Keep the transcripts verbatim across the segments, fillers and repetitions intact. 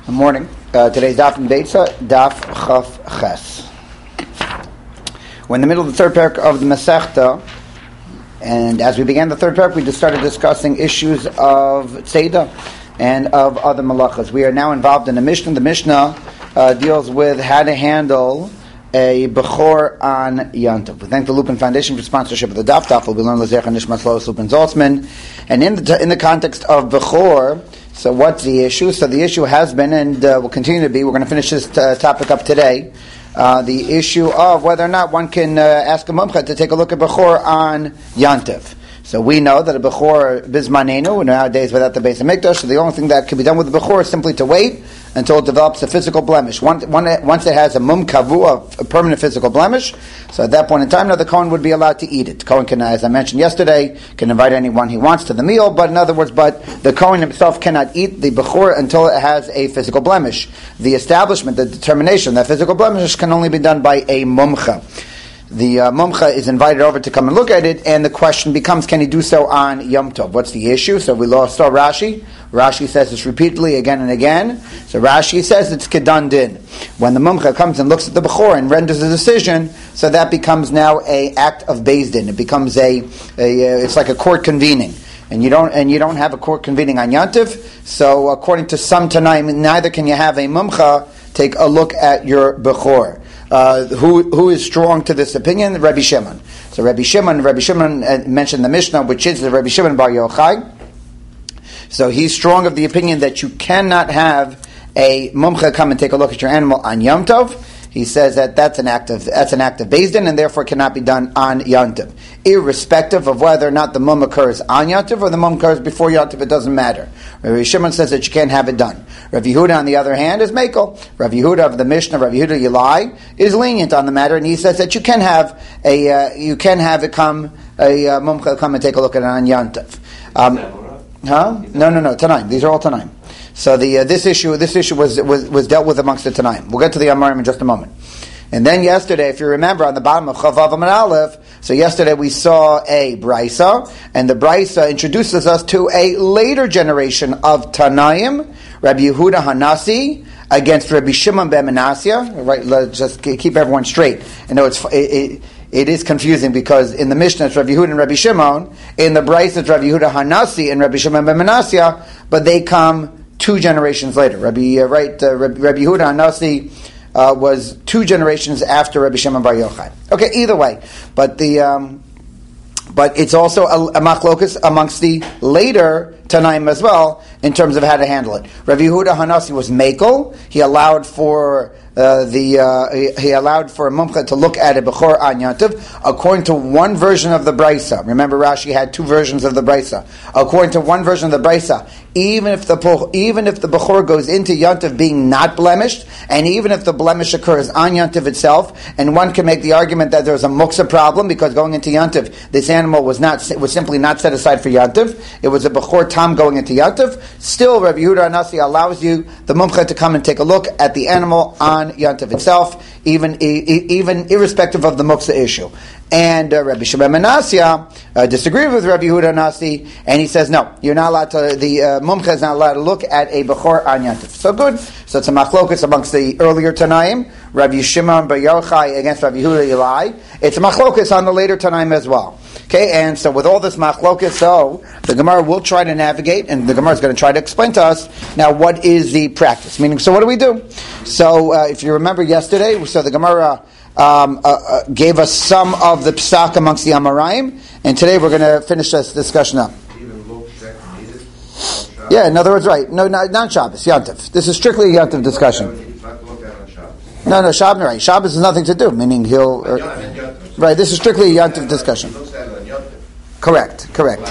Good morning. Uh, today's Daf in Beitza, Daf Chaf Ches. We're in the middle of the third parak of the Masechta, and as we began the third parak, we just started discussing issues of Tzeidah and of other malachas. We are now involved in the Mishnah. The Mishnah uh, deals with how to handle a Bechor on Yantav. We thank the Lupin Foundation for sponsorship of the Daf. Daf will be learned L'Zecha Nishmas Lois Lupin Zaltzman. And in the, in the context of Bechor, so what's the issue? So the issue has been, and uh, will continue to be, we're going to finish this uh, topic up today, uh, the issue of whether or not one can uh, ask a mumcha to take a look at Bechor on Yantav. So we know that a Bechor Bizmanenu, nowadays without the Beis HaMikdash, so the only thing that can be done with the Bechor is simply to wait until it develops a physical blemish. Once, once it has a mum kavu, a permanent physical blemish, so at that point in time, now the Kohen would be allowed to eat it. The Kohen can, as I mentioned yesterday, can invite anyone he wants to the meal, but in other words, but the Kohen himself cannot eat the Bechor until it has a physical blemish. The establishment, the determination, that physical blemish can only be done by a mumcha. The uh, mumcha is invited over to come and look at it, and the question becomes, can he do so on Yom Tov? What's the issue? So we saw Rashi. Rashi says this repeatedly again and again. So Rashi says it's Kedan Din. When the mumcha comes and looks at the Bechor and renders a decision, so that becomes now a act of Beis Din. It becomes a, a uh, it's like a court convening. And you don't and you don't have a court convening on Yantiv. So according to some Tanaim, neither can you have a mumcha take a look at your Bechor. Uh, who who is strong to this opinion? Rabbi Shimon. So Rabbi Shimon, Rabbi Shimon uh, mentioned the Mishnah, which is the Rabbi Shimon Bar Yochai. So he's strong of the opinion that you cannot have a mumcha come and take a look at your animal on Yom Tov. He says that that's an act of that's an act of Beis Din, and therefore cannot be done on Yom Tov, irrespective of whether or not the mum occurs on Yom Tov or the mum occurs before Yom Tov. It doesn't matter. Rabbi Shimon says that you can't have it done. Rav Yehuda, on the other hand, is Mekel. Rav Yehuda of the Mishnah, Rav Yehuda Yilai, is lenient on the matter, and he says that you can have a uh, you can have it come a uh, mumcha come and take a look at it on Yom Tov. Um, huh? No, no, no. Tanaim. These are all Tanaim. So the uh, this issue this issue was, was was dealt with amongst the Tanaim. We'll get to the Amarim in just a moment. And then yesterday, if you remember, on the bottom of Chavav Amud Aleph, so yesterday we saw a Brisa, and the Brisa introduces us to a later generation of Tanaim, Rabbi Yehuda Hanasi against Rabbi Shimon ben Manasseh. Right, let's just keep everyone straight. I know it's it, it, it is confusing because in the Mishnah it's Rabbi Yehuda and Rabbi Shimon, in the Brisa it's Rabbi Yehuda Hanasi and Rabbi Shimon ben Manasseh, but they come two generations later. Rabbi uh, right, uh, Rabbi, Rabbi Yehuda Hanasi Uh, was two generations after Rabbi Shimon Bar Yochai. Okay, either way, but the um, but it's also a, a machlokus amongst the later Tanaim as well in terms of how to handle it. Rabbi Yehuda Hanasi was mekel. He allowed for uh, the uh, he, he allowed for a mumcha to look at a bechor on Yantiv according to one version of the brisa. Remember, Rashi had two versions of the brisa. According to one version of the brisa, even if the even if the bechor goes into Yantiv being not blemished, and even if the blemish occurs on Yantiv itself, and one can make the argument that there's a muksa problem because going into Yantiv, this animal was not was simply not set aside for Yantiv. It was a bechor tam going into Yantiv. Still, Rabbi Yehuda Hanasi allows you the mumcha to come and take a look at the animal on Yantiv itself, even even irrespective of the muksa issue. And uh, Rabbi Shimon ben Manasseh uh, disagreed with Rabbi Yehuda Hanasi, and he says, no, you're not allowed to, the uh, mumcha is not allowed to look at a bechor on Yantiv. So good. So it's a machlokus amongst the earlier Tanaim, Rabbi Shimon Bar Yochai against Rabbi Yehuda Yilai. It's a machlokus on the later Tanaim as well. Okay, and so with all this machlokus, so the Gemara will try to navigate, and the Gemara is going to try to explain to us now what is the practice. Meaning, so what do we do? So uh, if you remember yesterday, so the Gemara Um, uh, uh, gave us some of the psak amongst the Amoraim, and today we're going to finish this discussion up. Yeah, in other words, right? No, not, not Shabbos, Yantiv. This is strictly a Yantiv discussion. No, no, Shabbos, right? Shabbos has nothing to do. Meaning he'll, uh, right? This is strictly a Yantiv discussion. Correct, correct.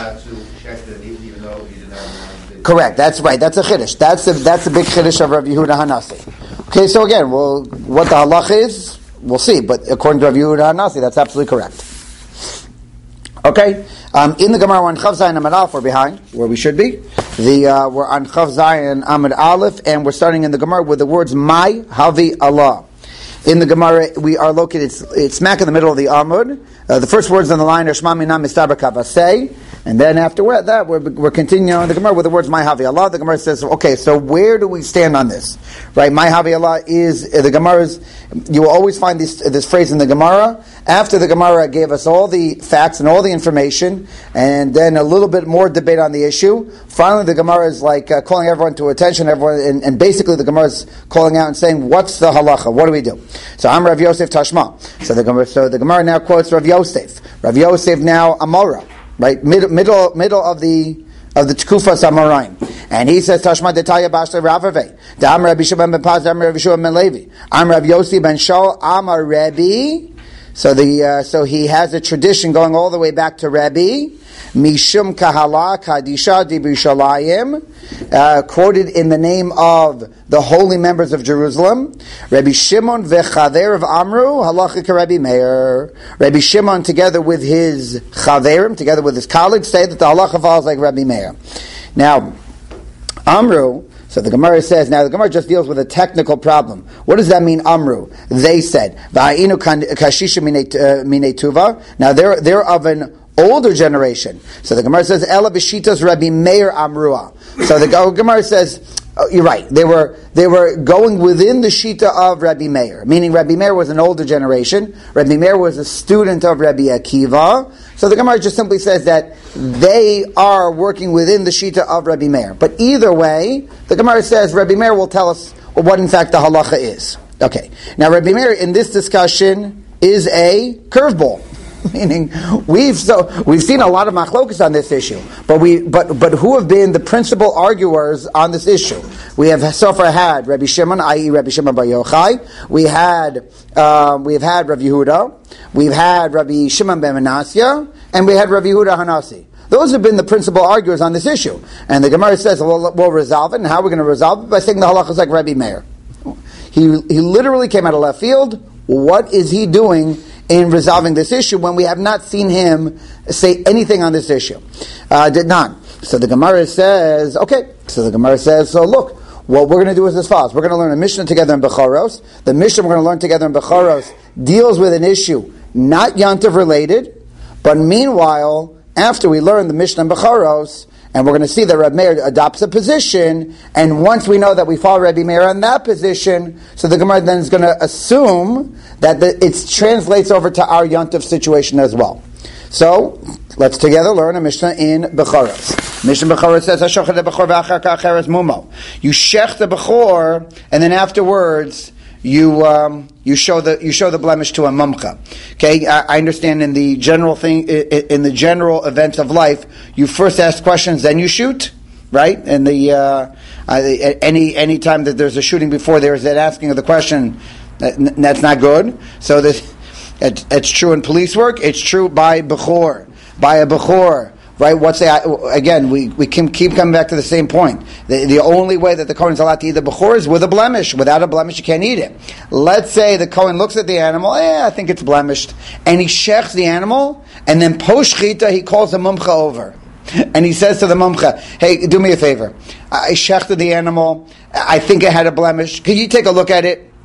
Correct. That's right. That's a chiddush. That's the that's the big chiddush of Rabbi Yehuda Hanasi. Okay, so again, well, what the halach is, we'll see, but according to Rabbi Yehuda Hanasi, that's absolutely correct. Okay, um, in the Gemara, we're on Chav Zayin Amud Aleph, we're behind, where we should be. The uh, We're on Chav Zayin Amud Aleph, and we're starting in the Gemara with the words, Mai Havi Allah. In the Gemara, we are located, it's, it's smack in the middle of the Amud. Uh, the first words on the line are Shma Mina Mistabra Kavasei. And then after that, we're, we're continuing on the Gemara with the words, My Havi Allah. The Gemara says, okay, so where do we stand on this? Right, My Havi Allah is, the Gemara's, you will always find this, this phrase in the Gemara. After the Gemara gave us all the facts and all the information, and then a little bit more debate on the issue, finally the Gemara is like uh, calling everyone to attention, everyone, and, and basically the Gemara is calling out and saying, what's the halacha? What do we do? So I'm Rav Yosef Tashma. So the Gemara, so the Gemara now quotes Rav Yosef. Rav Yosef now Amora. Right, middle, middle, middle of the of the Tkufa Samarayim, and he says Tashma Detaya Bashla Ravave, Dam Rabbi Shimon ben Paz, Dam Rabbi Shimon ben Levi, Am Rav Yossi ben Shaul, Amar Rabbi. So the uh, so he has a tradition going all the way back to Rabbi Mishum Kahala Kadisha Dibrishalayim, uh, quoted in the name of the holy members of Jerusalem. Rabbi Shimon veChaver of Amru Halacha Rabbi Meir. Rabbi Shimon, together with his Chaverim, together with his colleagues, say that the halacha falls like Rabbi Meir. Now, Amru. So the Gemara says, now the Gemara just deals with a technical problem. What does that mean, Amru? They said, Va'inu kashisha minei tuva. Now they're, they're of an older generation. So the Gemara says, Ela b'shitas Rabbi Meir Amrua. So the Gemara says, oh, you're right, they were, they were going within the shita of Rabbi Meir, meaning Rabbi Meir was an older generation. Rabbi Meir was a student of Rabbi Akiva. So the Gemara just simply says that they are working within the shita of Rabbi Meir. But either way, the Gemara says Rabbi Meir will tell us what in fact the halacha is. Okay. Now Rabbi Meir in this discussion is a curveball. Meaning, we've so we've seen a lot of machlokas on this issue, but we but but who have been the principal arguers on this issue? We have so far had Rabbi Shimon, that is, Rabbi Shimon bar Yochai. We had um, we've had Rabbi Yehuda. We've had Rabbi Shimon ben Manasseh, and we had Rabbi Yehuda Hanasi. Those have been the principal arguers on this issue. And the Gemara says, well, we'll resolve it. And how are we going to resolve it? By saying the halacha is like Rabbi Meir. He he literally came out of left field. What is he doing in resolving this issue when we have not seen him say anything on this issue? Uh, did not. So the Gemara says, okay. So the Gemara says, so look, what we're going to do is as follows. We're going to learn a Mishnah together in Bechoros. The Mishnah we're going to learn together in Bechoros deals with an issue not Yantav related, but meanwhile, after we learn the Mishnah in Bechoros, and we're going to see that Rabbi Meir adopts a position, and once we know that we follow Rabbi Meir on that position, so the Gemara then is going to assume that the, it translates over to our Yontif situation as well. So, let's together learn a Mishnah in Bechoros. Mishnah Bechoros says, "Hashochet Bechor v'achar ka'acheres mumo." You shech the Bechor, and then afterwards you um, you show the you show the blemish to a mumcha. Okay, I, I understand in the general thing in the general events of life, you first ask questions, then you shoot, right? And the uh, uh, any any time that there's a shooting before there is that asking of the question, that, that's not good. So this it, it's true in police work. It's true by bechor, by a bechor. Right? What's the, again? We, we can keep coming back to the same point. The, the only way that the Kohen is allowed to eat the bechor is with a blemish. Without a blemish, you can't eat it. Let's say the Kohen looks at the animal. Eh, I think it's blemished, and he shechs the animal, and then post shchita he calls the mumcha over, and he says to the mumcha, "Hey, do me a favor. I shechted the animal. I think it had a blemish. Can you take a look at it?"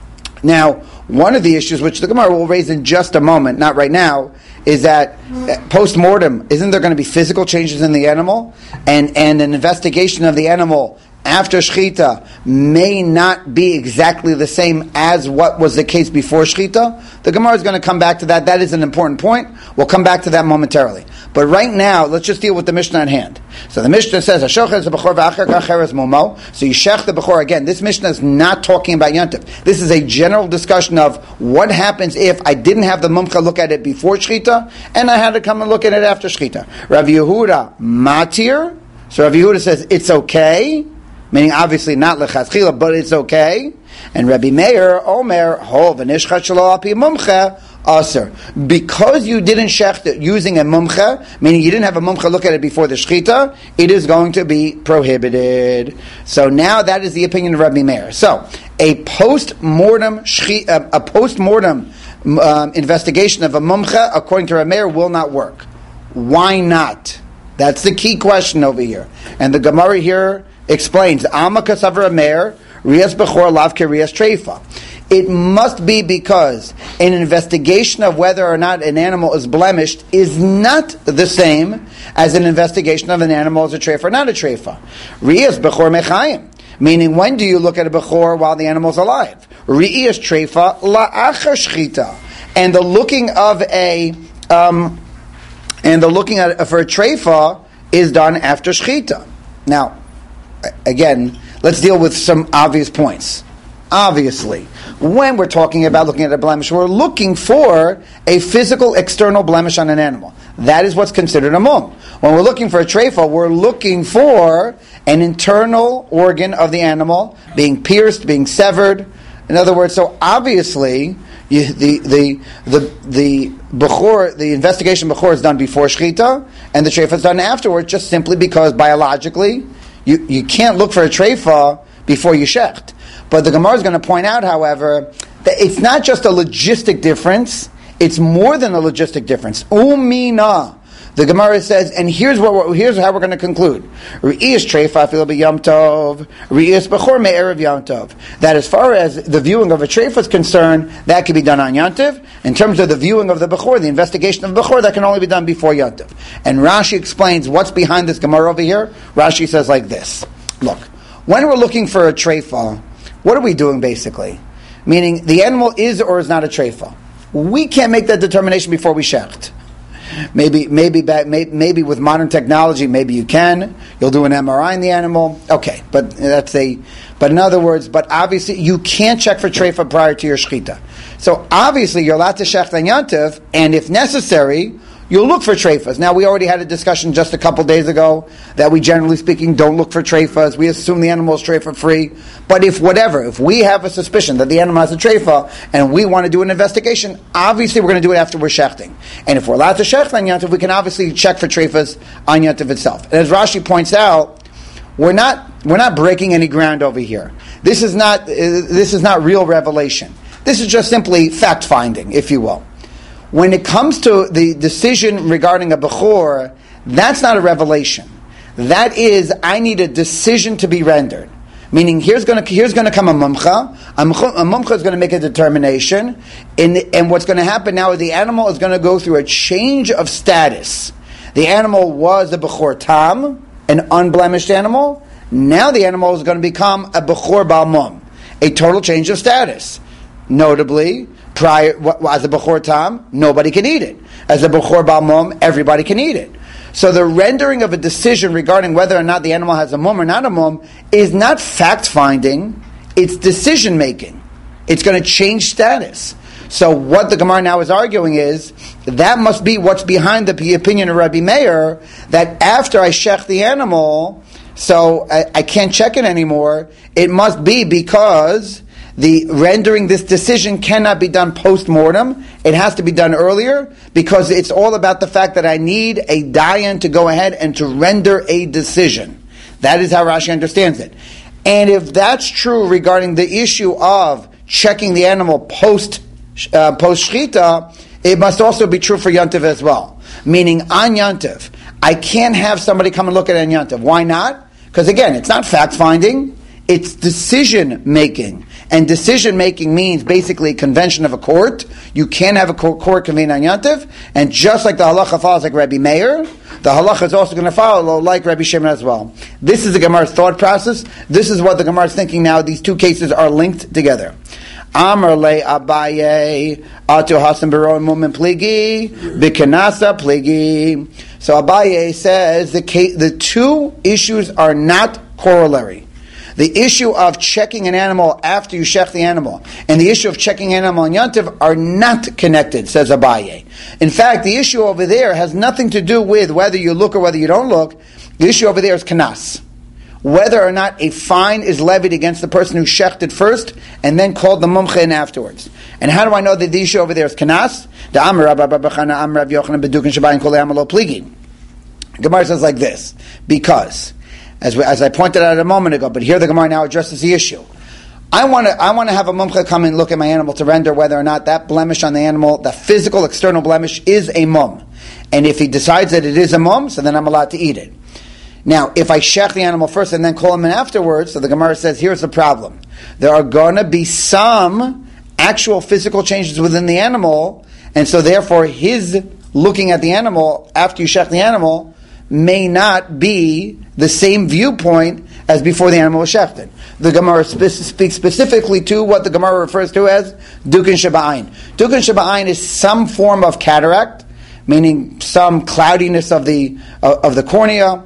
Now, one of the issues, which the Gemara will raise in just a moment, not right now, is that post-mortem, isn't there going to be physical changes in the animal? And and an investigation of the animal after Shechita may not be exactly the same as what was the case before Shechita. The Gemara is going to come back to that. That is an important point. We'll come back to that momentarily. But right now, let's just deal with the Mishnah at hand. So the Mishnah says, "Hashochet bechor v'achar ka'acheres mumo." So you shech the bechor again. This Mishnah is not talking about Yontif. This is a general discussion of what happens if I didn't have the mumcha look at it before Shechita, and I had to come and look at it after Shechita. Rav Yehuda matir. So Rav Yehuda says it's okay. Meaning, obviously not lechatchila, but it's okay. And Rabbi Meir, Omer, ho v'nishchat shelo al pi mumcha aser. Because you didn't shecht it using a mumcha, meaning you didn't have a mumcha look at it before the shechita, it is going to be prohibited. So now that is the opinion of Rabbi Meir. So a post-mortem shechita, a post-mortem um, investigation of a mumcha, according to Rabbi Meir, will not work. Why not? That's the key question over here. And the Gemara here explains, Ama kasav Rameir, Rias Bechor Lav Rias Treifa. it must be because an investigation of whether or not an animal is blemished is not the same as an investigation of an animal as a treifa or not a treifa. Riyas bechor mechayim. Meaning, when do you look at a bechor while the animal's alive? Riyas treifa la'achar shchita. And the looking of a, um, and the looking at for a treifa is done after shchita. Now, again, let's deal with some obvious points. Obviously, when we're talking about looking at a blemish, we're looking for a physical external blemish on an animal. That is what's considered a mum. When we're looking for a treifa, we're looking for an internal organ of the animal being pierced, being severed. In other words, so obviously, you, the the the the bechor, the investigation bechor is done before shchita, and the treifa is done afterwards, just simply because biologically, you you can't look for a treifa before you shecht. But the Gemara is going to point out, however, that it's not just a logistic difference; it's more than a logistic difference. Umina. The Gemara says, and here's what we're, here's how we're going to conclude: Re'iyas treifa fil b'yom tov, re'iyas bechor me'erev yom tov. That as far as the viewing of a treifa is concerned, that can be done on Yom Tov. In terms of the viewing of the bechor, the investigation of the bechor, that can only be done before Yom Tov. And Rashi explains what's behind this Gemara over here. Rashi says like this: Look, when we're looking for a treifa, what are we doing basically? Meaning, the animal is or is not a treifa. We can't make that determination before we shecht. Maybe, maybe, back, maybe, maybe with modern technology, maybe you can. You'll do an M R I in the animal. Okay, but that's a. But in other words, but obviously you can't check for treifa prior to your shechita. So obviously you're allowed to shecht on Yom Tov, and if necessary, you'll look for treifas. Now, we already had a discussion just a couple days ago that we, generally speaking, don't look for treifas. We assume the animal is treifa free. But if whatever, if we have a suspicion that the animal has a treifa and we want to do an investigation, obviously we're going to do it after we're shechting. And if we're allowed to shecht on Yom Tov, we can obviously check for treifas on Yom Tov itself. And as Rashi points out, we're not we're not breaking any ground over here. This is not uh, this is not real revelation. This is just simply fact finding, if you will. When it comes to the decision regarding a bechor, that's not a revelation. That is, I need a decision to be rendered. Meaning, here's going to here's going to come a mumcha. A mumcha is going to make a determination, and, and what's going to happen now is the animal is going to go through a change of status. The animal was a bechor tam, an unblemished animal. Now the animal is going to become a bechor bal mum, a total change of status. Notably, prior as a bechor tam, nobody can eat it. As a bechor bal mum, everybody can eat it. So the rendering of a decision regarding whether or not the animal has a mum or not a mum is not fact-finding, it's decision-making. It's going to change status. So what the Gemara now is arguing is, that must be what's behind the opinion of Rabbi Meir, that after I shech the animal, so I, I can't check it anymore, it must be because the rendering this decision cannot be done post-mortem. It has to be done earlier because it's all about the fact that I need a dayan to go ahead and to render a decision. That is how Rashi understands it. And if that's true regarding the issue of checking the animal post uh, post shchita, it must also be true for Yom Tov as well. Meaning on Yom Tov, I can't have somebody come and look at it on Yom Tov. Why not? Because again, it's not fact-finding, it's decision-making. And decision-making means basically convention of a court. You can't have a court convene on Yom Tov. And just like the halacha follows like Rabbi Meir, the halacha is also going to follow like Rabbi Shimon as well. This is the Gemara's thought process. This is what the Gemara is thinking now. These two cases are linked together. Amar le Abaye atu hasan bero mumen pligi bikanasa pligi. So Abaye says the case, the two issues are not corollary. The issue of checking an animal after you shech the animal and the issue of checking an animal on Yom Tov are not connected, says Abaye. In fact, the issue over there has nothing to do with whether you look or whether you don't look. The issue over there is kanas. Whether or not a fine is levied against the person who shechted first and then called the mumcha in afterwards. And how do I know that the issue over there is kanas? The Amar Rabba Bachana Amar Rav Yochanan Bedukin Shabayin Kol Amalo Pligi. Gemara says like this, because As, we, as I pointed out a moment ago, but here the Gemara now addresses the issue. I want to I want to have a mumcha come and look at my animal to render whether or not that blemish on the animal, the physical external blemish, is a mum. And if he decides that it is a mum, so then I'm allowed to eat it. Now, if I shech the animal first and then call him in afterwards, so the Gemara says, here's the problem. There are going to be some actual physical changes within the animal, and so therefore his looking at the animal after you shech the animal may not be the same viewpoint as before the animal was shechted. The Gemara spe- speaks specifically to what the Gemara refers to as dukin shaba'ayin. Dukin shaba'ayin is some form of cataract, meaning some cloudiness of the uh, of the cornea,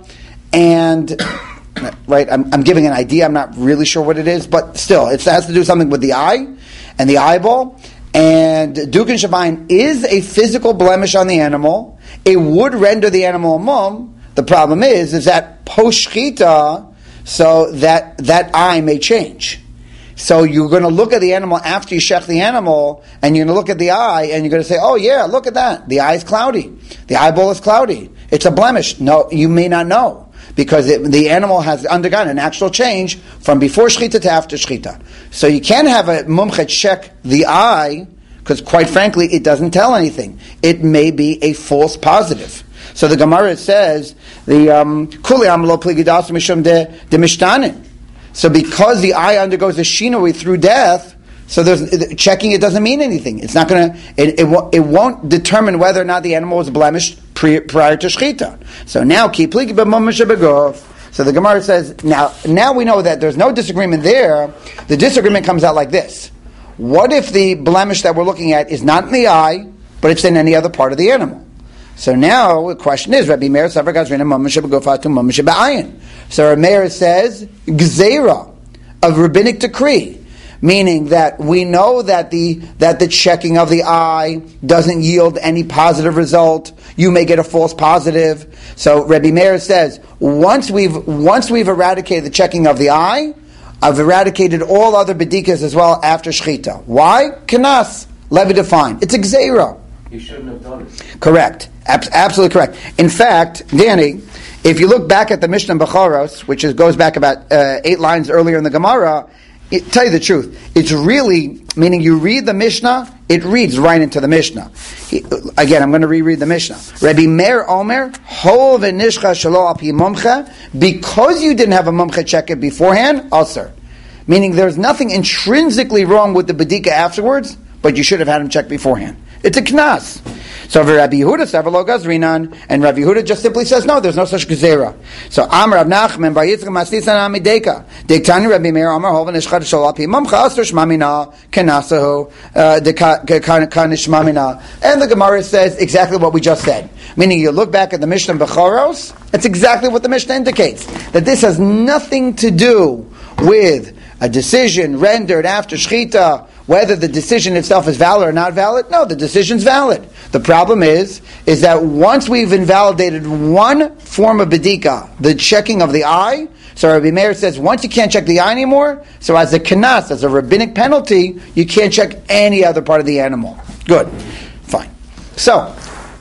and right. I'm, I'm giving an idea. I'm not really sure what it is, but still, it has to do something with the eye and the eyeball. And dukin shaba'ayin is a physical blemish on the animal. It would render the animal a mum. The problem is, is that post shchita, so that that eye may change. So you're going to look at the animal after you shech the animal, and you're going to look at the eye, and you're going to say, oh yeah, look at that. The eye is cloudy. The eyeball is cloudy. It's a blemish. No, you may not know, because it, the animal has undergone an actual change from before shchita to after shchita. So you can't have a mumchet check the eye, because quite frankly, it doesn't tell anything. It may be a false positive. So the Gemara says, the Kuli Amlo Pligidas Mishum de Mishtanin. So because the eye undergoes a shinui through death, so there's checking it doesn't mean anything. It's not going to. It, it it won't determine whether or not the animal was blemished pre, prior to shchita. So now ki pligi b'mamash b'gof. So the Gemara says now now we know that there's no disagreement there. The disagreement comes out like this: what if the blemish that we're looking at is not in the eye, but it's in any other part of the animal? So now the question is, Rabbi Meir Savar Gazrina Mamash b'gofatu Mamash b'ayin. So Rabbi Meir says gzeira, of rabbinic decree. Meaning that we know that the that the checking of the eye doesn't yield any positive result. You may get a false positive. So Rebbe Meir says once we've once we've eradicated the checking of the eye, I've eradicated all other bedikas as well after shchita. Why? Kanas, Levi defined. It's a gzeira. You shouldn't have done it. Correct. Ab- absolutely correct. In fact, Danny, if you look back at the Mishnah Bechoros, which is, goes back about uh, eight lines earlier in the Gemara. It, tell you the truth, it's really, meaning you read the Mishnah, it reads right into the Mishnah. He, again, I'm going to reread the Mishnah. Rabbi Meir Omer, Hol v'nishcha shelo al pi mumcha, because you didn't have a mumcha check it beforehand, asur. Meaning there's nothing intrinsically wrong with the bedika afterwards, but you should have had him checked beforehand. It's a knas. So Rabbi Yehuda Savalo Gazrinan, and Rabbi Yehuda just simply says no, there's no such gezerah. So Amar Rav Nachman Bar Yitzchak Masnisan Amideka Dektani Rabbi Meir Amar Hovan Eshchad Sholal Pi Mamcha Asur Shmamina Kenasahu Kanishmamina. And the Gemara says exactly what we just said. Meaning, you look back at the Mishnah Bechoros, it's exactly what the Mishnah indicates, that this has nothing to do with a decision rendered after shchita, whether the decision itself is valid or not valid. No, the decision's valid. The problem is, is that once we've invalidated one form of bedika, the checking of the eye, so Rabbi Meir says, once you can't check the eye anymore, so as a kanas, as a rabbinic penalty, you can't check any other part of the animal. Good. Fine. So,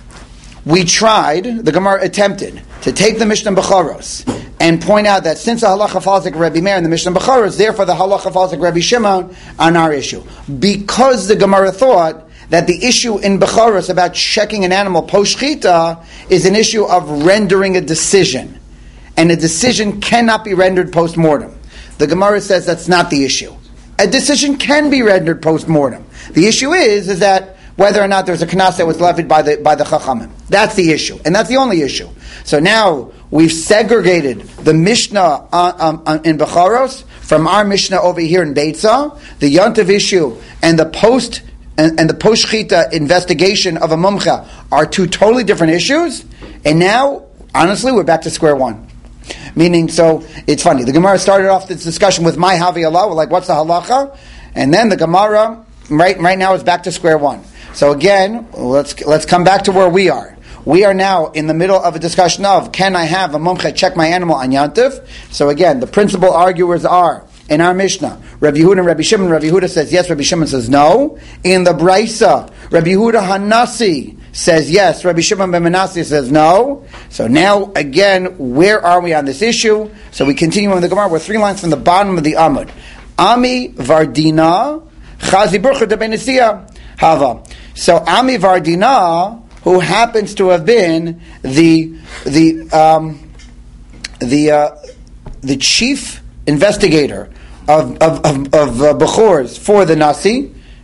we tried, the Gemara attempted, to take the Mishnah Bechoros and point out that since the halacha falls like Rabbi Meir in the Mishnah Bechoros, therefore the halacha falls like Rabbi Shimon on our issue. Because the Gemara thought that the issue in Bechoros about checking an animal post-shchita is an issue of rendering a decision. And a decision cannot be rendered post-mortem. The Gemara says that's not the issue. A decision can be rendered post-mortem. The issue is, is that whether or not there's a knas that was levied by the by the chachamim. That's the issue, and that's the only issue. So now we've segregated the Mishnah uh, um, in Bechoros from our Mishnah over here in Beitzah, the Yontiv issue and the post and, and the post shchita investigation of a mumcha are two totally different issues. And now, honestly, we're back to square one. Meaning, so it's funny. The Gemara started off this discussion with my havi Allah, we're like, what's the halacha? And then the Gemara right right now is back to square one. So again, let's let's come back to where we are. We are now in the middle of a discussion of, can I have a mumcha check my animal on Yantiv? So again, the principal arguers are, in our Mishnah, Rabbi Yehuda and Rabbi Shimon. Rabbi Yehuda says yes, Rabbi Shimon says no. In the Braisa, Rabbi Yehuda Hanasi says yes, Rabbi Shimon ben Menashe says no. So now, again, where are we on this issue? So we continue in the Gemara. We're three lines from the bottom of the Amud. Ami Vardina, Chazi Burcha de Benisia, Hava. So Ami Vardina, who happens to have been the the um, the uh, the chief investigator of of of, of uh, Bechors for the Nasi,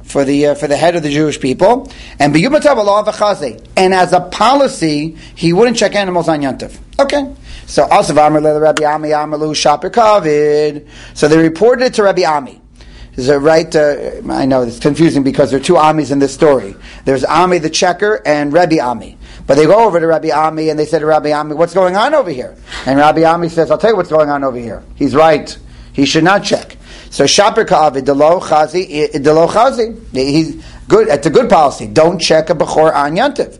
for the uh, for the head of the Jewish people. And and as a policy, he wouldn't check animals on Yontif. Okay. So Rabbi Ami Amalu Shapir Kavid. So they reported it to Rabbi Ami. Is it right? Uh, I know it's confusing because there are two Amis in this story. There's Ami the checker and Rabbi Ami. But they go over to Rabbi Ami and they say to Rabbi Ami, what's going on over here? And Rabbi Ami says, I'll tell you what's going on over here. He's right. He should not check. So Shapir Kavid, Delo Chazi, Delo Chazi. He's good. It's a good policy. Don't check a Bechor on Yantiv.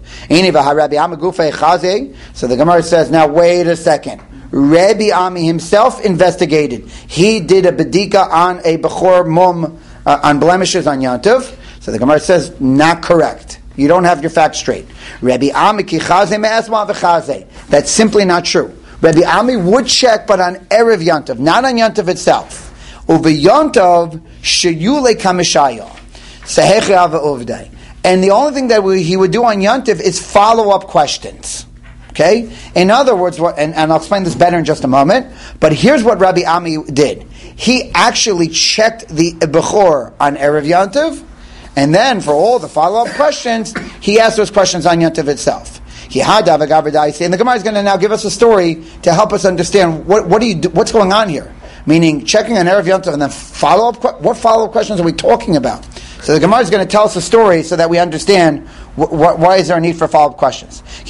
So the Gemara says, now wait a second. Rabbi Ami himself investigated. He did a bedika on a Bechor mum, uh, on blemishes on Yantiv. So the Gemara says, not correct. You don't have your facts straight. Rabbi Ami ki chaze me'esma v'chaze. That's simply not true. Rabbi Ami would check, but on Erev Yantiv, not on Yantiv itself. Uve Yantiv sheyule kamishaya. Sehechi ava uvdei. And the only thing that we, he would do on Yantiv is follow-up questions. Okay? In other words, what, and, and I'll explain this better in just a moment, but here's what Rabbi Ami did. He actually checked the Bechor on Erev Yantiv, and then for all the follow-up questions, he asked those questions on Yantiv itself. He had and the Gemara is going to now give us a story to help us understand what, what do you do, what's going on here. Meaning, checking on Erev Yantiv and then follow-up, what follow-up questions are we talking about? So the Gemara is going to tell us a story so that we understand wh- wh- why is there a need for follow-up questions. The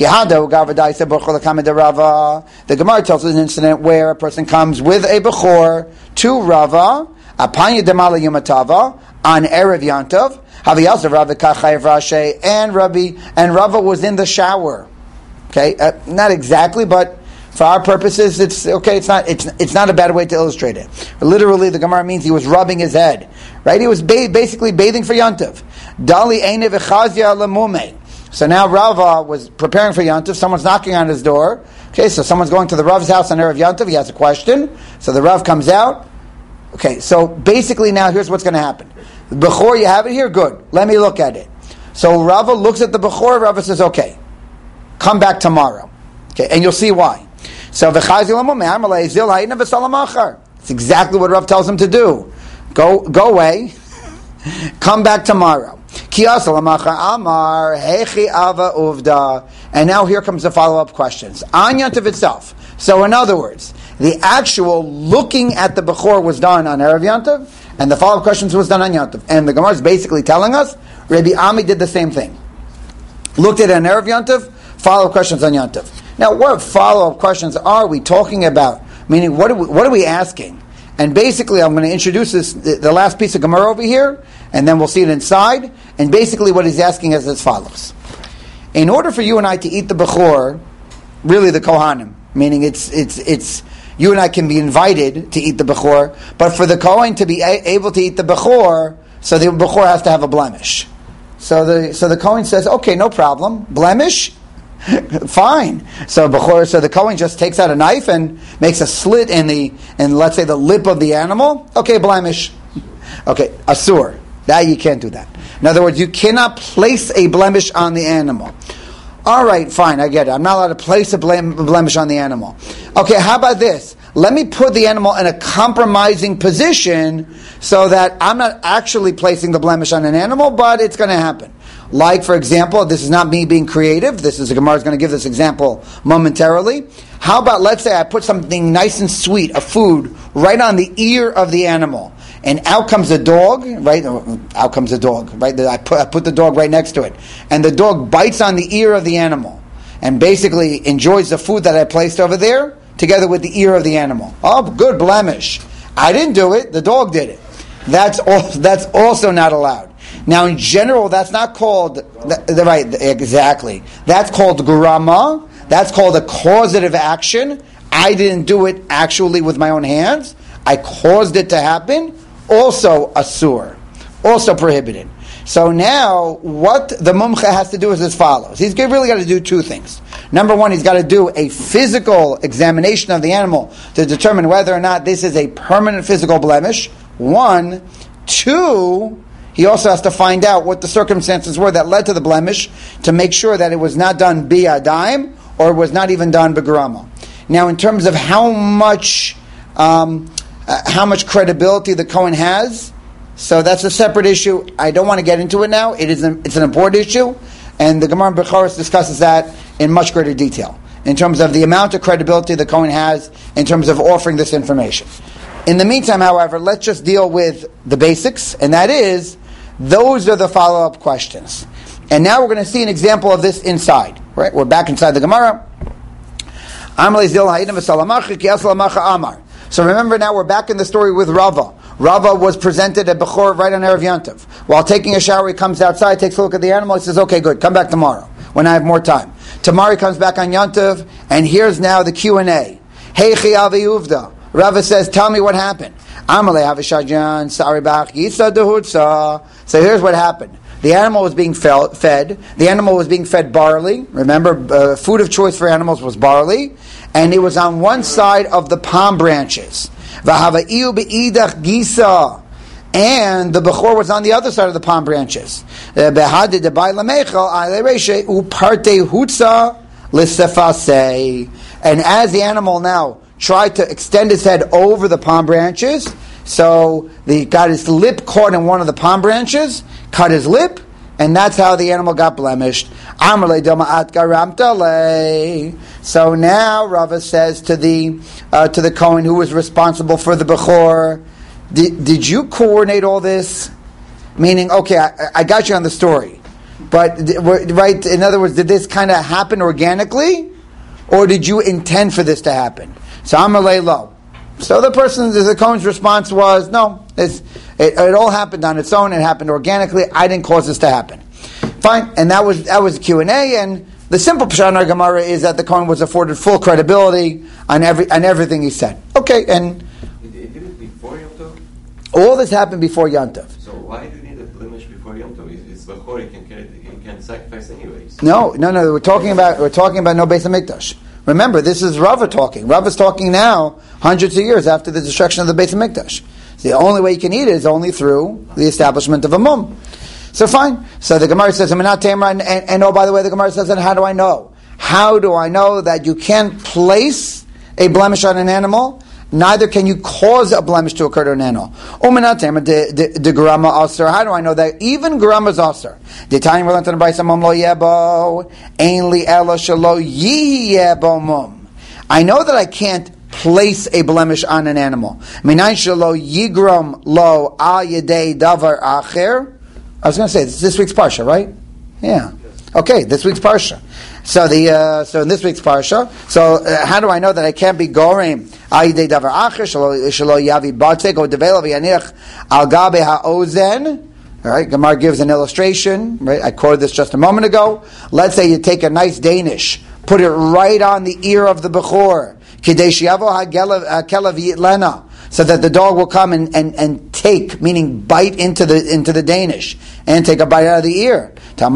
Gemara tells us an incident where a person comes with a Bechor to Rava, Apanya Demala Yumatava, on Erev Yantiv, and Rabbi, and Rava was in the shower. Okay, uh, not exactly, but for our purposes, it's okay. It's not. It's it's not a bad way to illustrate it. Literally, the Gemara means he was rubbing his head. Right? He was ba- basically bathing for Yantiv. Dali eine v'chazia lemume. So now Rava was preparing for Yantiv. Someone's knocking on his door. Okay, so someone's going to the Rav's house on Erev Yantiv. He has a question. So the Rav comes out. Okay, so basically now here's what's going to happen. The Bechor, you have it here? Good. Let me look at it. So Rava looks at the Bechor. Rava says, okay, come back tomorrow. Okay, and you'll see why. So it's exactly what Rav tells him to do. Go go away. Come back tomorrow. And now here comes the follow-up questions. On Yantiv itself. So in other words, the actual looking at the Bechor was done on Erev Yantiv, and the follow-up questions was done on Yantiv. And the Gemara is basically telling us, Rabbi Ami did the same thing. Looked at an Erev Yantiv, follow-up questions on Yantiv. Now, what follow-up questions are we talking about? Meaning, what are we, what are we asking? And basically, I'm going to introduce this, the last piece of Gemara over here, and then we'll see it inside. And basically, what he's asking is as follows. In order for you and I to eat the Bechor, really the Kohanim, meaning it's it's it's you and I can be invited to eat the Bechor, but for the Kohen to be a- able to eat the Bechor, so the Bechor has to have a blemish. So the so the Kohen says, okay, no problem, blemish. Fine. So Bechor, so the Kohen just takes out a knife and makes a slit in the, in let's say the lip of the animal. Okay, blemish. Okay, asur. That you can't do that. In other words, you cannot place a blemish on the animal. All right, fine, I get it. I'm not allowed to place a blemish on the animal. Okay, how about this? Let me put the animal in a compromising position so that I'm not actually placing the blemish on an animal, but it's going to happen. Like, for example, this is not me being creative. This is, the Gemara is going to give this example momentarily. How about, let's say I put something nice and sweet, a food, right on the ear of the animal. And out comes a dog, right? Out comes a dog, right? I put, I put the dog right next to it. And the dog bites on the ear of the animal. And basically enjoys the food that I placed over there, together with the ear of the animal. Oh, good blemish. I didn't do it, the dog did it. That's also, that's also not allowed. Now, in general, that's not called, the, the, right, exactly. That's called grama. That's called a causative action. I didn't do it actually with my own hands. I caused it to happen. Also asur. Also prohibited. So now, what the mumcha has to do is as follows. He's really got to do two things. Number one, he's got to do a physical examination of the animal to determine whether or not this is a permanent physical blemish. One. Two, he also has to find out what the circumstances were that led to the blemish to make sure that it was not done biyadayim or it was not even done begrama. Now, in terms of how much um, uh, how much credibility the Kohen has, So that's a separate issue. I don't want to get into it now. It is an, it's an important issue, and the Gemara in Bechoros discusses that in much greater detail in terms of the amount of credibility the Kohen has in terms of offering this information. In the meantime, however, let's just deal with the basics, and that is, those are the follow-up questions. And now we're going to see an example of this inside. Right? We're back inside the Gemara. So remember now we're back in the story with Rava. Rava was presented at Bechor right on Erev Yantav. While taking a shower, he comes outside, takes a look at the animal, he says, okay, good, come back tomorrow when I have more time. Tomorrow he comes back on Yantav, and here's now the Q and A. Hey Chiyavi Uvda. Rava says, tell me what happened. Amalei Havishajan, Saribach, Yitza Dehutza. So here's what happened. The animal was being fed. The animal was being fed barley. Remember, uh, food of choice for animals was barley. And it was on one side of the palm branches. V'havaiu be'idach gisa. And the Bechor was on the other side of the palm branches. Behadid debai lamechel ale reshe uparte hutza l'sefasei. And as the animal now tried to extend his head over the palm branches, so he got his lip caught in one of the palm branches, cut his lip, and that's how the animal got blemished. So now Rava says to the uh, to the Kohen who was responsible for the Bechor, did, did you coordinate all this? Meaning, okay, I, I got you on the story, but right, in other words, did this kind of happen organically, or did you intend for this to happen? So Amalei lo. So the person, the Kohen's response was, no, it's, it, it all happened on its own. It happened organically. I didn't cause this to happen. Fine, and that was that was Q and A. And the simple pshat in our Gemara is that the Kohen was afforded full credibility on every on everything he said. Okay, and it, it did it before Yom Tov? All this happened before Yom Tov. So why do you need a blemish before Yom Tov? It's Bechor. He can carry, he can sacrifice anyways. No, no, no. We're talking about we're talking about no Beis Hamikdash. Remember, this is Rava talking. Rava's talking now, hundreds of years after the destruction of the Beis Hamikdash. So the only way you can eat it is only through the establishment of a mum. So fine. So the Gemara says, and, and, and oh, by the way, the Gemara says, and how do I know? How do I know that you can't place a blemish on an animal? Neither can you cause a blemish to occur to an animal. How do I know that even grama is aser? I know that I can't place a blemish on an animal. I was going to say, this is this week's Parsha, right? Yeah. Okay, this week's Parsha. So the uh, so in this week's parsha, so uh, how do I know that I can't be gorim ayidei davar acher shelo yavi batek or develop yanich al gabe haozen? All right, Gemara gives an illustration. Right, I quoted this just a moment ago. Let's say you take a nice Danish, put it right on the ear of the bechor, kidei shiavo hakelav yitlena, so that the dog will come and, and, and take, meaning bite into the into the Danish and take a bite out of the ear. So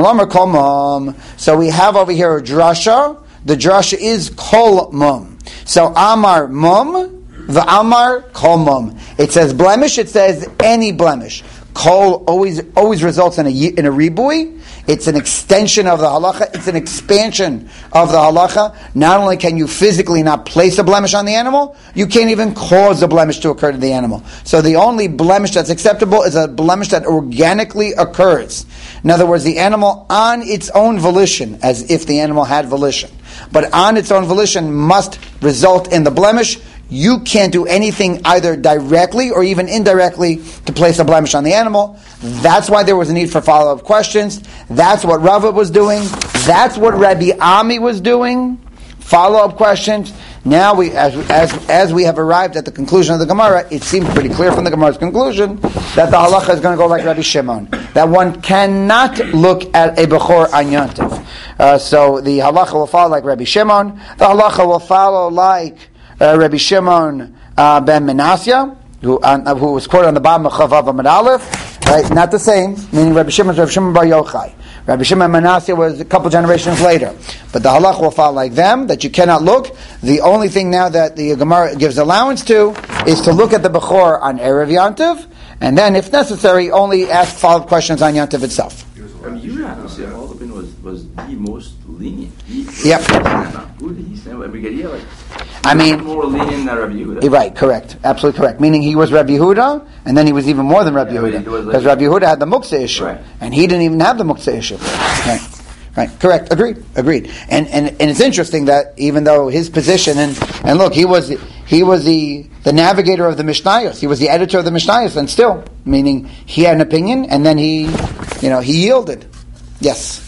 we have over here a drasha. The drasha is kol mum. So amar mum, the amar kol mum. It says blemish. It says any blemish. Kol always always results in a in a ribui. It's an extension of the halacha. It's an expansion of the halacha. Not only can you physically not place a blemish on the animal, you can't even cause a blemish to occur to the animal. So the only blemish that's acceptable is a blemish that organically occurs. In other words, the animal on its own volition, as if the animal had volition, but on its own volition must result in the blemish. You can't do anything either directly or even indirectly to place a blemish on the animal. That's why there was a need for follow-up questions. That's what Rava was doing. That's what Rabbi Ami was doing. Follow-up questions. Now, we, as, as, as we have arrived at the conclusion of the Gemara, it seems pretty clear from the Gemara's conclusion that the halacha is going to go like Rabbi Shimon. That one cannot look at a Bechor on Yontif. Uh, so the halacha will follow like Rabbi Shimon. The halacha will follow like Uh, Rabbi Shimon uh, ben Menasya, who, uh, who was quoted on the bottom of Chavav Amud Aleph, right? Not the same, meaning Rabbi Shimon is Rabbi Shimon Bar Yochai. Rabbi Shimon ben Menasya was a couple generations later. But the halach will follow like them, that you cannot look. The only thing now that the Gemara gives allowance to is to look at the Bechor on Erev Yantiv, and then, if necessary, only ask follow-up questions on Yantiv itself. I mean, you have to say all the bin was was the most lenient. He, Yep. Who did he say? We get here like. I mean, more lenient than Rabbi Yehuda. Right, correct, absolutely correct. Meaning he was Rabbi Yehuda, and then he was even more than Rabbi Yeah, Yehuda, but it was because like- Rabbi Yehuda had the muksa issue, Right. and he didn't even have the muksa issue. Right, right, correct, agreed, agreed. And and and it's interesting that even though his position and and look, he was he was the the navigator of the Mishnayos, he was the editor of the Mishnayos, and still, meaning he had an opinion, and then he, you know, he yielded. Yes.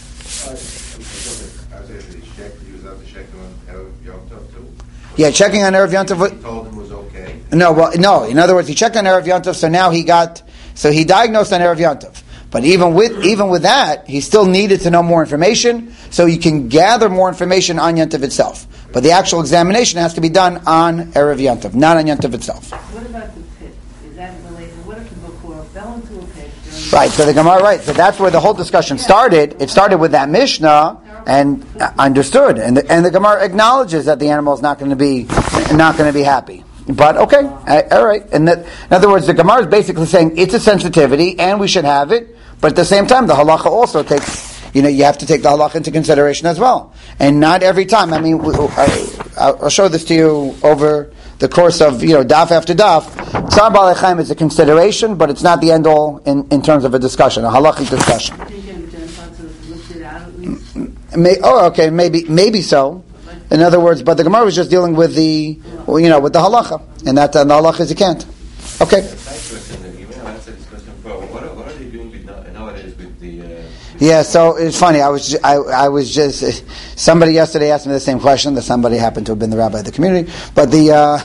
Yeah, checking on Erev Yom Tov. He told him was okay. No, well, no. In other words, he checked on Erev Yom Tov, so now he got, so he diagnosed on Erev Yom Tov. But even with even with that, he still needed to know more information, so you can gather more information on Yom Tov itself. But the actual examination has to be done on Erev Yom Tov, not on Yom Tov itself. What about the pit? Is that related? What if the Bechor fell into a pit? during- Right, so the Gemara, right, so that's where the whole discussion started. It started with that Mishnah, and uh, understood, and the, and the Gemara acknowledges that the animal is not going to be not going to be happy. But okay, uh, all right. And that, in other words, the Gemara is basically saying it's a sensitivity, and we should have it. But at the same time, the halacha also takes, you know, you have to take the halacha into consideration as well, and not every time. I mean, I, I'll show this to you over the course of, you know, daf after daf. Tzar Baalei Chaim is a consideration, but it's not the end all in, in terms of a discussion, a halachic discussion. I think in John Potts looked it out at least. May, oh, okay, maybe maybe so. In other words, but the Gemara was just dealing with the, well, you know, with the halacha, and that uh, the halacha is you can't. Okay. Next question, you may have answered this question before. What are, what are they doing with now- nowadays with the? Uh, Yeah, so it's funny. I was ju- I, I was just somebody yesterday asked me the same question. That somebody happened to have been the rabbi of the community, but the uh,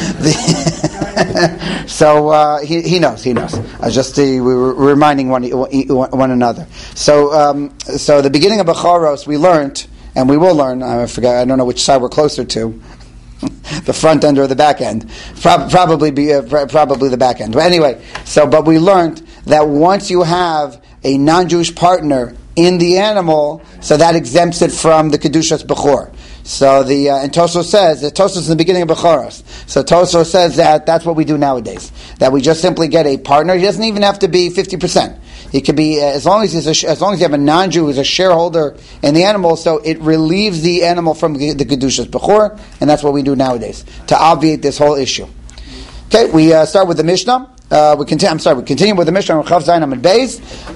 the so uh, he he knows he knows. I was just uh, we were reminding one one another. So um, so the beginning of Bechoros we learned, and we will learn. I forgot. I don't know which side we're closer to. The front end or the back end, Pro- probably be uh, pr- probably the back end. But anyway, so but we learned that once you have a non-Jewish partner in the animal, so that exempts it from the kedushas bechor. So the uh, and Tosfos says that Tosfos is in the beginning of Bechoros. So Tosfos says that that's what we do nowadays. That we just simply get a partner. He doesn't even have to be fifty percent. He could be uh, as long as he's a, as long as you have a non-Jew who's a shareholder in the animal. So it relieves the animal from the kedushas bechor, and that's what we do nowadays to obviate this whole issue. Okay, we uh, start with the Mishnah. Uh, we continue. I'm sorry. We continue with the Mishnah. Chav Zayin Amud Beis.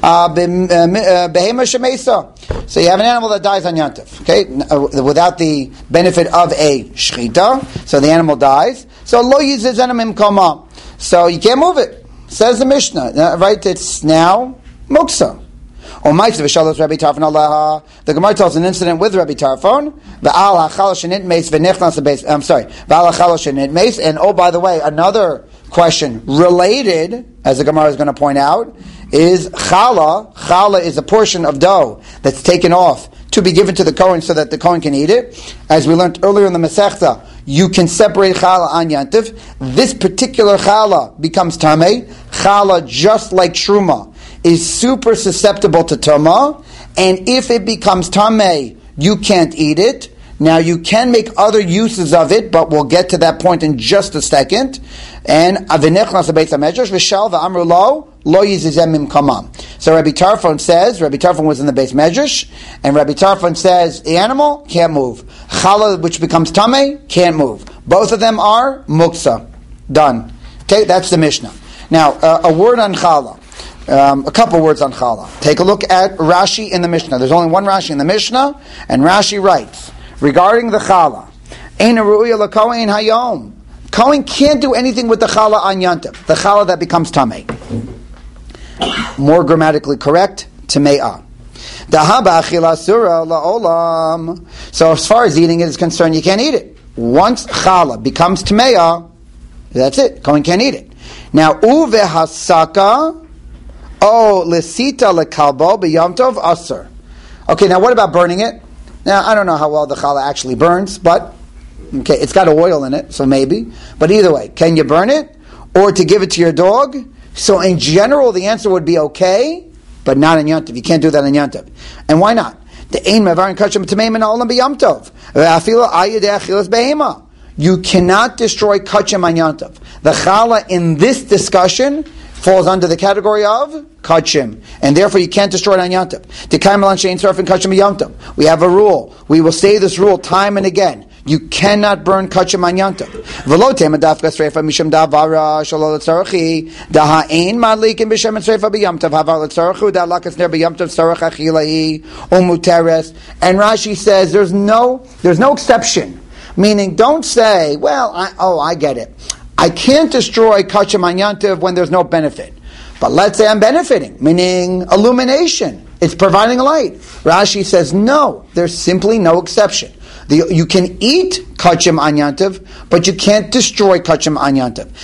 Behema Shemesa. So you have an animal that dies on Yantif. Okay, without the benefit of a shchita, so the animal dies. So lo yizezenim imkoma. So you can't move it. Says the Mishnah. Right? It's now muksa. Or Ma'aser v'shalos Rabbi Tarfon Allah. The Gemara tells an incident with Rabbi Tarfon. V'al hachal shenit meis v'nechnas beis. I'm sorry. V'al hachal shenit meis. And oh, by the way, another question related, as the Gemara is going to point out, is challah. Challah is a portion of dough that's taken off to be given to the Kohen so that the Kohen can eat it. As we learned earlier in the Masechta, you can separate challah on Yantiv. This particular challah becomes tameh. Challah, just like truma, is super susceptible to tamah, and if it becomes tameh, you can't eat it. Now you can make other uses of it, but we'll get to that point in just a second. And avinechnas beis hamedrash v'shal v'amru lo lo yizizem imkamam. So Rabbi Tarfon says, Rabbi Tarfon was in the beis medrash, and Rabbi Tarfon says the animal can't move. Challah, which becomes tameh, can't move. Both of them are muksa. Done. Okay, that's the Mishnah. Now uh, a word on challah. Um, a couple words on challah. Take a look at Rashi in the Mishnah. There's only one Rashi in the Mishnah, and Rashi writes regarding the challah, Ein ru'ya l'kohen hayom. Kohen can't do anything with the challah on Yantiv, the challah that becomes tamei. More grammatically correct, tame'ah. Dahaba achila sura la'olam. So as far as eating it is concerned, you can't eat it. Once challah becomes tame'ah, that's it. Kohen can't eat it. Now uve hasaka. Oh, lesita lekalbo b'yom tov aser. Okay, now what about burning it? Now, I don't know how well the challah actually burns, but okay, it's got oil in it, so maybe. But either way, can you burn it? Or to give it to your dog? So in general, the answer would be okay, but not in Yom Tov. You can't do that in Yom Tov. And why not? The ein mevarin kachim tameim in olam b'yom tov. V'afilo ayidei achilas behema. You cannot destroy kachim on Yom Tov. The challah in this discussion falls under the category of kachim, and therefore you can't destroy it on Yom Tov. We have a rule. We will say this rule time and again. You cannot burn kachim on Yom Tov. And Rashi says there's no there's no exception. Meaning, don't say, well, I, oh, I get it. I can't destroy kachim on Yom Tov when there's no benefit. But let's say I'm benefiting, meaning illumination. It's providing light. Rashi says, no, there's simply no exception. The, you can eat kachim on Yom Tov, but you can't destroy kachim on Yom Tov.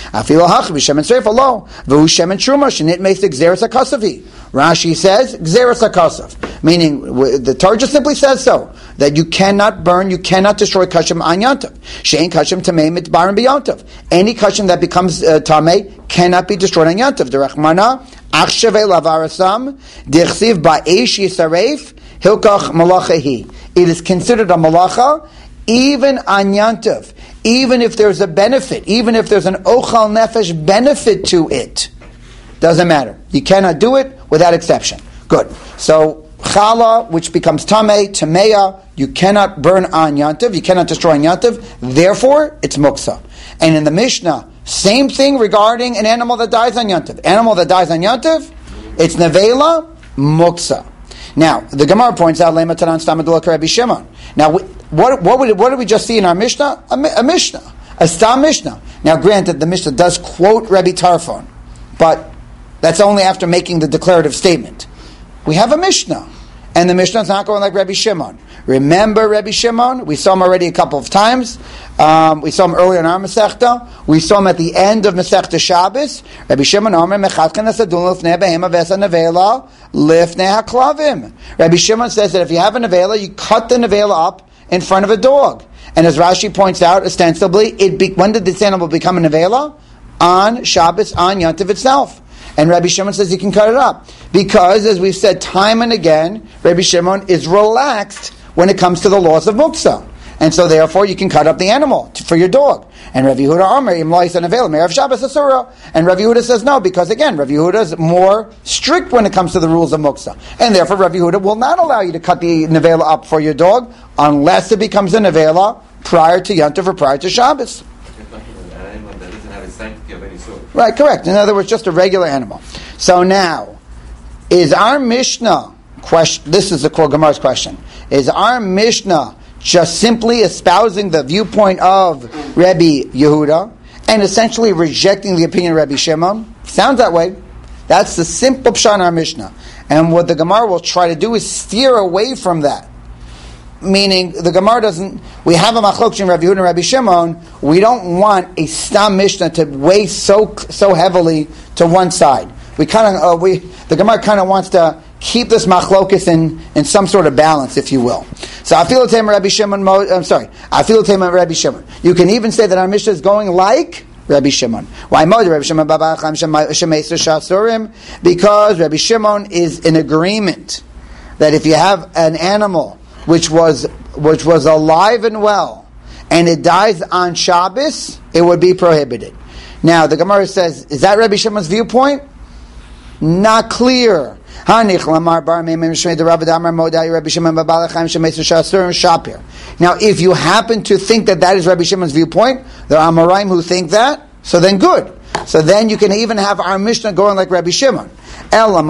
Rashi says, Gzeres HaKasav, meaning the Torah just simply says so, that you cannot burn, you cannot destroy kachim on Yom Tov. Shein kachim tamei mitbarim b'Yom Tov. Any kachim that becomes uh, tamei cannot be destroyed on Yom Tov. Derechmana, achshavei lavarasam, dichsiv ba'esh yisaref, hilkach malachahi. It is considered a malacha, even on Yom Tov, even if there's a benefit, even if there's an ochal nefesh benefit to it. Doesn't matter. You cannot do it without exception. Good. So, challah, which becomes tamei, tameya, you cannot burn on Yom Tov, you cannot destroy on Yom Tov, therefore, it's muksa. And in the Mishnah, same thing regarding an animal that dies on Yom Tov. Animal that dies on Yom Tov, it's nevela, muksa. Now, the Gemara points out, Lema Tanan Stamadulak Rabbi Shimon. Now, what, what, would, what did we just see in our Mishnah? A, a Mishnah. A Stam Mishnah. Now, granted, the Mishnah does quote Rabbi Tarfon, but that's only after making the declarative statement. We have a Mishnah, and the Mishnah is not going like Rabbi Shimon. Remember Rabbi Shimon? We saw him already a couple of times. Um, we saw him earlier in our Masechta. We saw him at the end of Masechta Shabbos. Rabbi Shimon Omer mechatkan asadun lifnei behema v'esa nevela lifnei haklavim. Rabbi Shimon says that if you have a nevela, you cut the nevela up in front of a dog. And as Rashi points out, ostensibly, it be, when did this animal become a nevela? On Shabbos, on Yom Tov itself. And Rabbi Shimon says you can cut it up. Because, as we've said time and again, Rabbi Shimon is relaxed when it comes to the laws of muksa. And so therefore you can cut up the animal to, for your dog. And Rabbi Yehuda Omer, Im lo yisan avela, me'erev Shabbos asura. And Rabbi Yehuda says no, because again, Rabbi Yehuda is more strict when it comes to the rules of muksa. And therefore Rabbi Yehuda will not allow you to cut the nevela up for your dog unless it becomes a nevela prior to Yom Tov or prior to Shabbos. Right, correct. In other words, just a regular animal. So now, is our Mishnah, question, this is the Kol Gemara's question, is our Mishnah just simply espousing the viewpoint of Rabbi Yehuda and essentially rejecting the opinion of Rabbi Shimon? Sounds that way. That's the simple pshat in our Mishnah. And what the Gemara will try to do is steer away from that. Meaning, the Gemara doesn't, we have a machlok in Rabbi Yehuda and Rabbi Shimon, we don't want a Stam Mishnah to weigh so so heavily to one side. We kind of, uh, we, the Gemara kind of wants to keep this machlokus in, in some sort of balance, if you will. So, I feel it Rabbi Shimon, I'm sorry, I feel it Rabbi Shimon. You can even say that our Mishnah is going like Rabbi Shimon. Why Rabbi Shimon? Because Rabbi Shimon is in agreement that if you have an animal which was which was alive and well, and it dies on Shabbos, it would be prohibited. Now, the Gemara says, is that Rabbi Shimon's viewpoint? Not clear. Now, if you happen to think that that is Rabbi Shimon's viewpoint, there are Amoraim who think that, so then good. So then you can even have our Mishnah going like Rabbi Shimon. But some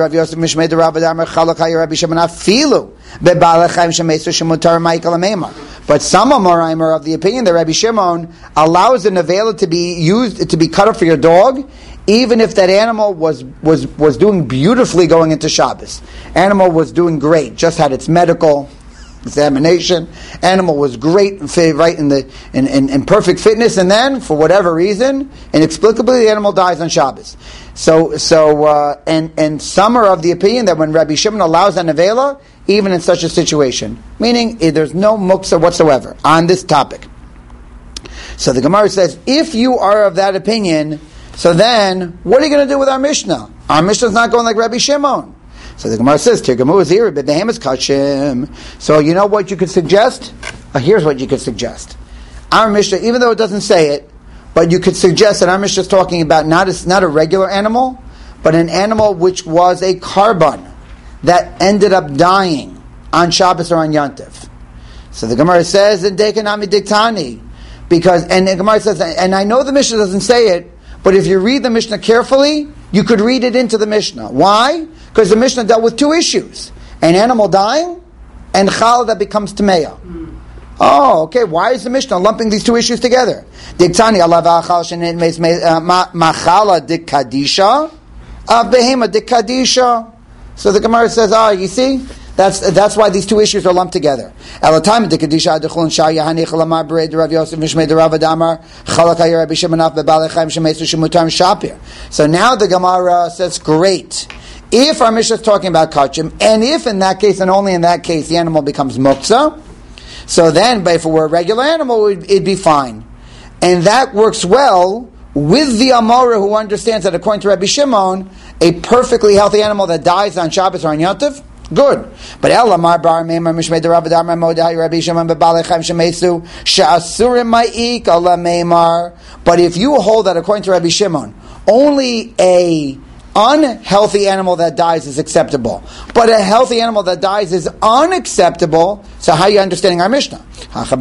Amoraim are of the opinion that Rabbi Shimon allows the nevela to be used, to be cut up for your dog, even if that animal was, was, was doing beautifully going into Shabbos. Animal was doing great, just had its medical examination. Animal was great, right in the in, in, in perfect fitness, and then for whatever reason, inexplicably, the animal dies on Shabbos. So, so uh, and and some are of the opinion that when Rabbi Shimon allows a nevela, even in such a situation, meaning eh, there's no muksa whatsoever on this topic. So the Gemara says, if you are of that opinion, so then what are you going to do with our Mishnah? Our Mishnah is not going like Rabbi Shimon. So the Gemara says, Tirgamu is here, but the ham is kachim. So you know what you could suggest? Uh, here's what you could suggest. Our Mishnah, even though it doesn't say it, but you could suggest that our Mishnah is talking about not a, not a regular animal, but an animal which was a carbon that ended up dying on Shabbos or on Yantiv. So the Gemara says in Dekanami Diktani, because and the Gemara says, and I know the Mishnah doesn't say it, but if you read the Mishnah carefully, you could read it into the Mishnah. Why? Because the Mishnah dealt with two issues: an animal dying and challah that becomes tameya. Mm. Oh, okay. Why is the Mishnah lumping these two issues together? Diktani Allah v'achal shenet machala dikadisha, behema dikadisha. So the Gemara says, ah, you see, that's that's why these two issues are lumped together. So now the Gemara says, great. If our Mishnah is talking about kachim, and if in that case and only in that case the animal becomes muktzah, so then, but if it were a regular animal, it'd be fine. And that works well with the Amora who understands that according to Rabbi Shimon, a perfectly healthy animal that dies on Shabbos or on Yantiv, good. But Elamar bar meimar mishmei derav dar mamodai Rabbi Shimon bebalechim shemesu she'asurim ma'ik ala meimar. But if you hold that according to Rabbi Shimon, only a unhealthy animal that dies is acceptable, but a healthy animal that dies is unacceptable. So how are you understanding our Mishnah? So the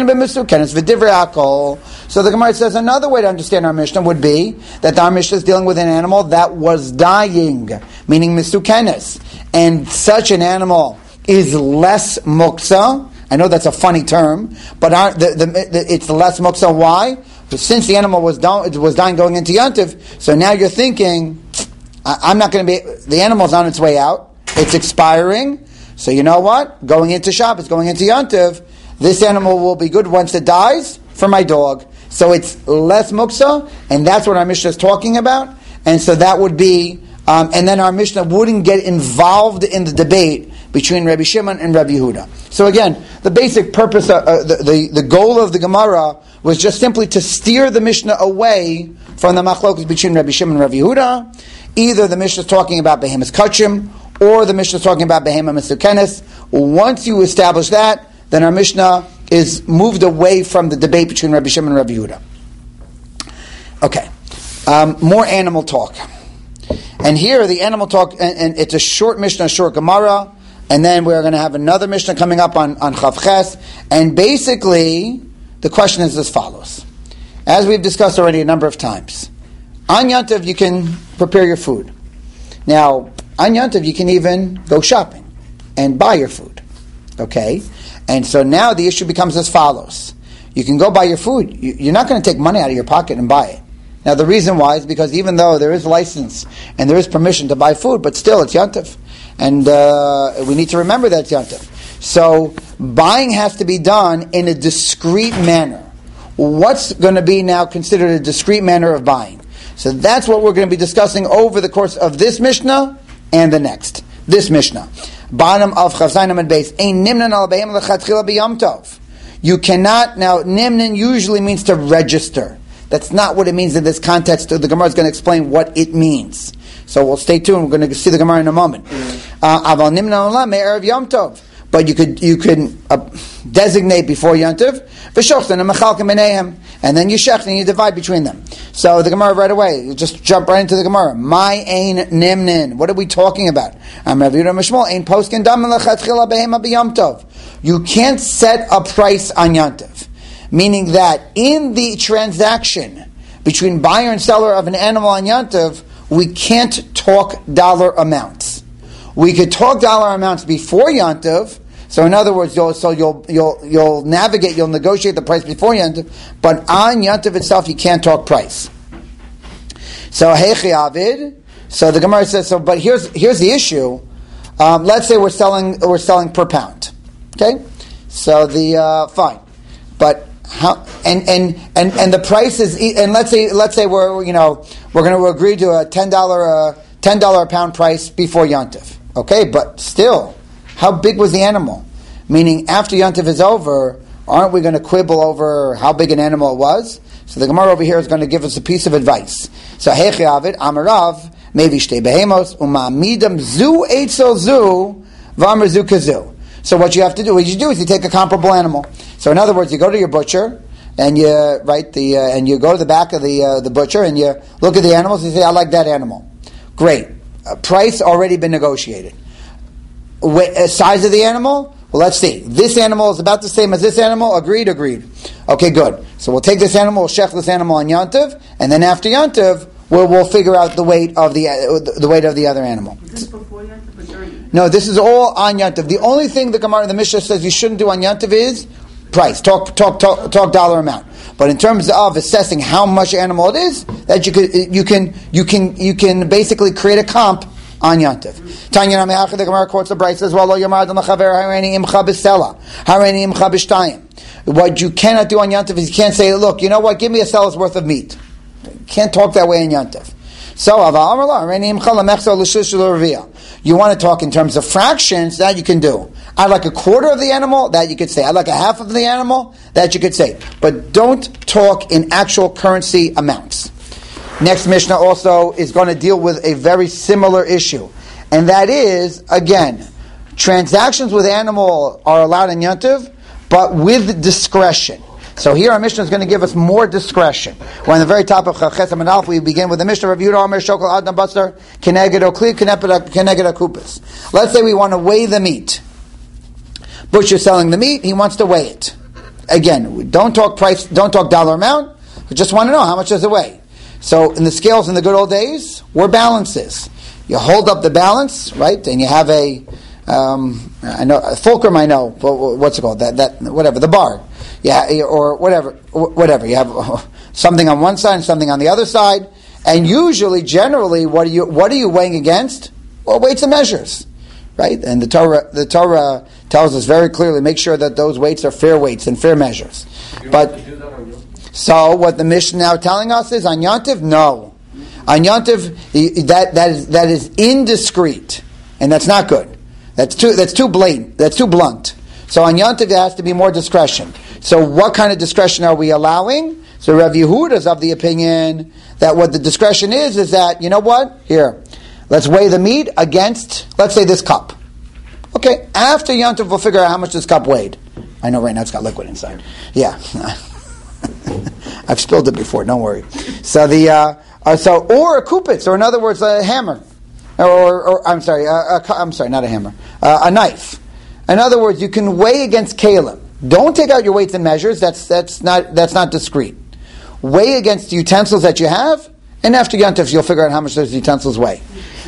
Gemara says another way to understand our Mishnah would be that our Mishnah is dealing with an animal that was dying, meaning misukenes, and such an animal is less muksa. I know that's a funny term, but our, the, the, the, it's less muksa. Why? Since the animal was, down, was dying going into Yantiv, so now you're thinking, I'm not going to be, the animal's on its way out, it's expiring, so you know what? Going into Shabbos, going into Yantiv, this animal will be good once it dies for my dog. So it's less muksa, and that's what our Mishnah is talking about, and so that would be, um, and then our Mishnah wouldn't get involved in the debate between Rabbi Shimon and Rabbi Yehuda. So again, the basic purpose, of, uh, the, the, the goal of the Gemara was just simply to steer the Mishnah away from the machlokas between Rabbi Shimon and Rabbi Yehuda. Either the Mishnah is talking about behemoth kachim, or the Mishnah is talking about behemoth misukenes. Once you establish that, then our Mishnah is moved away from the debate between Rabbi Shimon and Rabbi Yehuda. Okay, um, more animal talk. And here, the animal talk, and, and it's a short Mishnah, a short Gemara, and then we're going to have another Mishnah coming up on, on Chav Ches, and basically, the question is as follows. As we've discussed already a number of times, on Yantiv you can prepare your food. Now, on Yantiv you can even go shopping and buy your food. Okay? And so now the issue becomes as follows. You can go buy your food. You're not going to take money out of your pocket and buy it. Now the reason why is because even though there is license and there is permission to buy food, but still it's Yantiv. And uh, we need to remember that it's Yantiv. So buying has to be done in a discreet manner. What's going to be now considered a discreet manner of buying? So that's what we're going to be discussing over the course of this Mishnah and the next. This Mishnah. Bottom of Chavzainam and base. Ein nimnan al behem lechatchila b'yom tov. You cannot, now nimnan usually means to register. That's not what it means in this context. The Gemara is going to explain what it means. So we'll stay tuned. We're going to see the Gemara in a moment. Aval nimnan olam me'erev yom tov. But you could you can uh, designate before Yantiv, v'shochten and mechalkem b'neihem, and then you shech and you divide between them. So the Gemara right away, you just jump right into the Gemara. My ein nimnin. What are we talking about? I'm Rav Yehuda Mishmol ein poskin dam lechatchila behema b'yom tov. You can't set a price on Yantiv, meaning that in the transaction between buyer and seller of an animal on Yantiv, we can't talk dollar amounts. We could talk dollar amounts before Yantiv. So in other words, you'll, so you'll you'll you'll navigate, you'll negotiate the price before Yantiv. But on Yantiv itself, you can't talk price. So Heichi Avid. So the Gemara says. So, but here's here's the issue. Um, let's say we're selling we're selling per pound. Okay. So the uh, fine, but how and, and and and the price is and let's say let's say we're you know we're going to agree to a ten dollar uh, ten dollar a pound price before Yantiv. Okay, but still, how big was the animal? Meaning, after Yantiv is over, aren't we going to quibble over how big an animal it was? So the Gemara over here is going to give us a piece of advice. So, Heichi Avid, Amarav, maybe shtei behemos, umamidam zu eitzel zu, v'amar zu kazu. So what you have to do, what you do is you take a comparable animal. So in other words, you go to your butcher, and you right the uh, and you go to the back of the uh, the butcher and you look at the animals and you say, I like that animal. Great, uh, price already been negotiated. Wait, uh, size of the animal? Well, let's see. This animal is about the same as this animal. Agreed, agreed. Okay, good. So we'll take this animal, we'll shech this animal on Yontiv, and then after Yontiv, we'll, we'll figure out the weight of the uh, the weight of the other animal. Is this before Yontif or during? No, this is all on Yontiv. The only thing the Gemara, the Mishnah says you shouldn't do on Yontiv is price. Talk, talk, talk, talk dollar amount. But in terms of assessing how much animal it is, that you could, you can, you can, you can basically create a comp on Yontif. Tanya Nameach, the Gemara quotes the Brayta says, "Well, lo yamad l'chaver hareini imcha b'sela, hareini imcha b'shtayim." What you cannot do on Yontif is you can't say, "Look, you know what? Give me a sella's worth of meat." You can't talk that way in Yontif. So, you want to talk in terms of fractions, that you can do. I'd like a quarter of the animal, that you could say. I'd like a half of the animal, that you could say. But don't talk in actual currency amounts. Next Mishnah also is going to deal with a very similar issue. And that is, again, transactions with animal are allowed in Yontiv, but with discretion. So here our Mishnah is going to give us more discretion. We're on the very top of Chesed Amud Aleph. We begin with the Mishnah of Yehuda Omer Shokol Adam Basar Keneged Okli Keneged Akupis. Let's say we want to weigh the meat. Butcher selling the meat, he wants to weigh it. Again, we don't talk price, don't talk dollar amount. We just want to know how much does it weigh. So in the scales in the good old days, were balances. You hold up the balance, right, and you have a, um, I know fulcrum. I know, but what's it called? That that whatever the bar. Yeah, or whatever, whatever. You have something on one side and something on the other side, and usually, generally, what are you what are you weighing against? Well, weights and measures, right? And the Torah the Torah tells us very clearly: make sure that those weights are fair weights and fair measures. But so, what the Mishnah now telling us is on Yontiv, no, on Yontiv that that is that is indiscreet, and that's not good. That's too that's too blatant. That's too blunt. So on Yontiv there has to be more discretion. So what kind of discretion are we allowing? So Rav Yehuda is of the opinion that what the discretion is, is that, you know what? Here, let's weigh the meat against, let's say, this cup. Okay, after Yontiv we'll figure out how much this cup weighed. I know right now it's got liquid inside. Yeah. I've spilled it before, don't worry. So the, uh, uh, so, or a kupitz, or in other words, a hammer. Or, or I'm sorry, a, a, I'm sorry, not a hammer. Uh, a knife. In other words, you can weigh against kalim. Don't take out your weights and measures. That's that's not that's not discreet. Weigh against the utensils that you have, and after Yontif, you'll figure out how much those utensils weigh.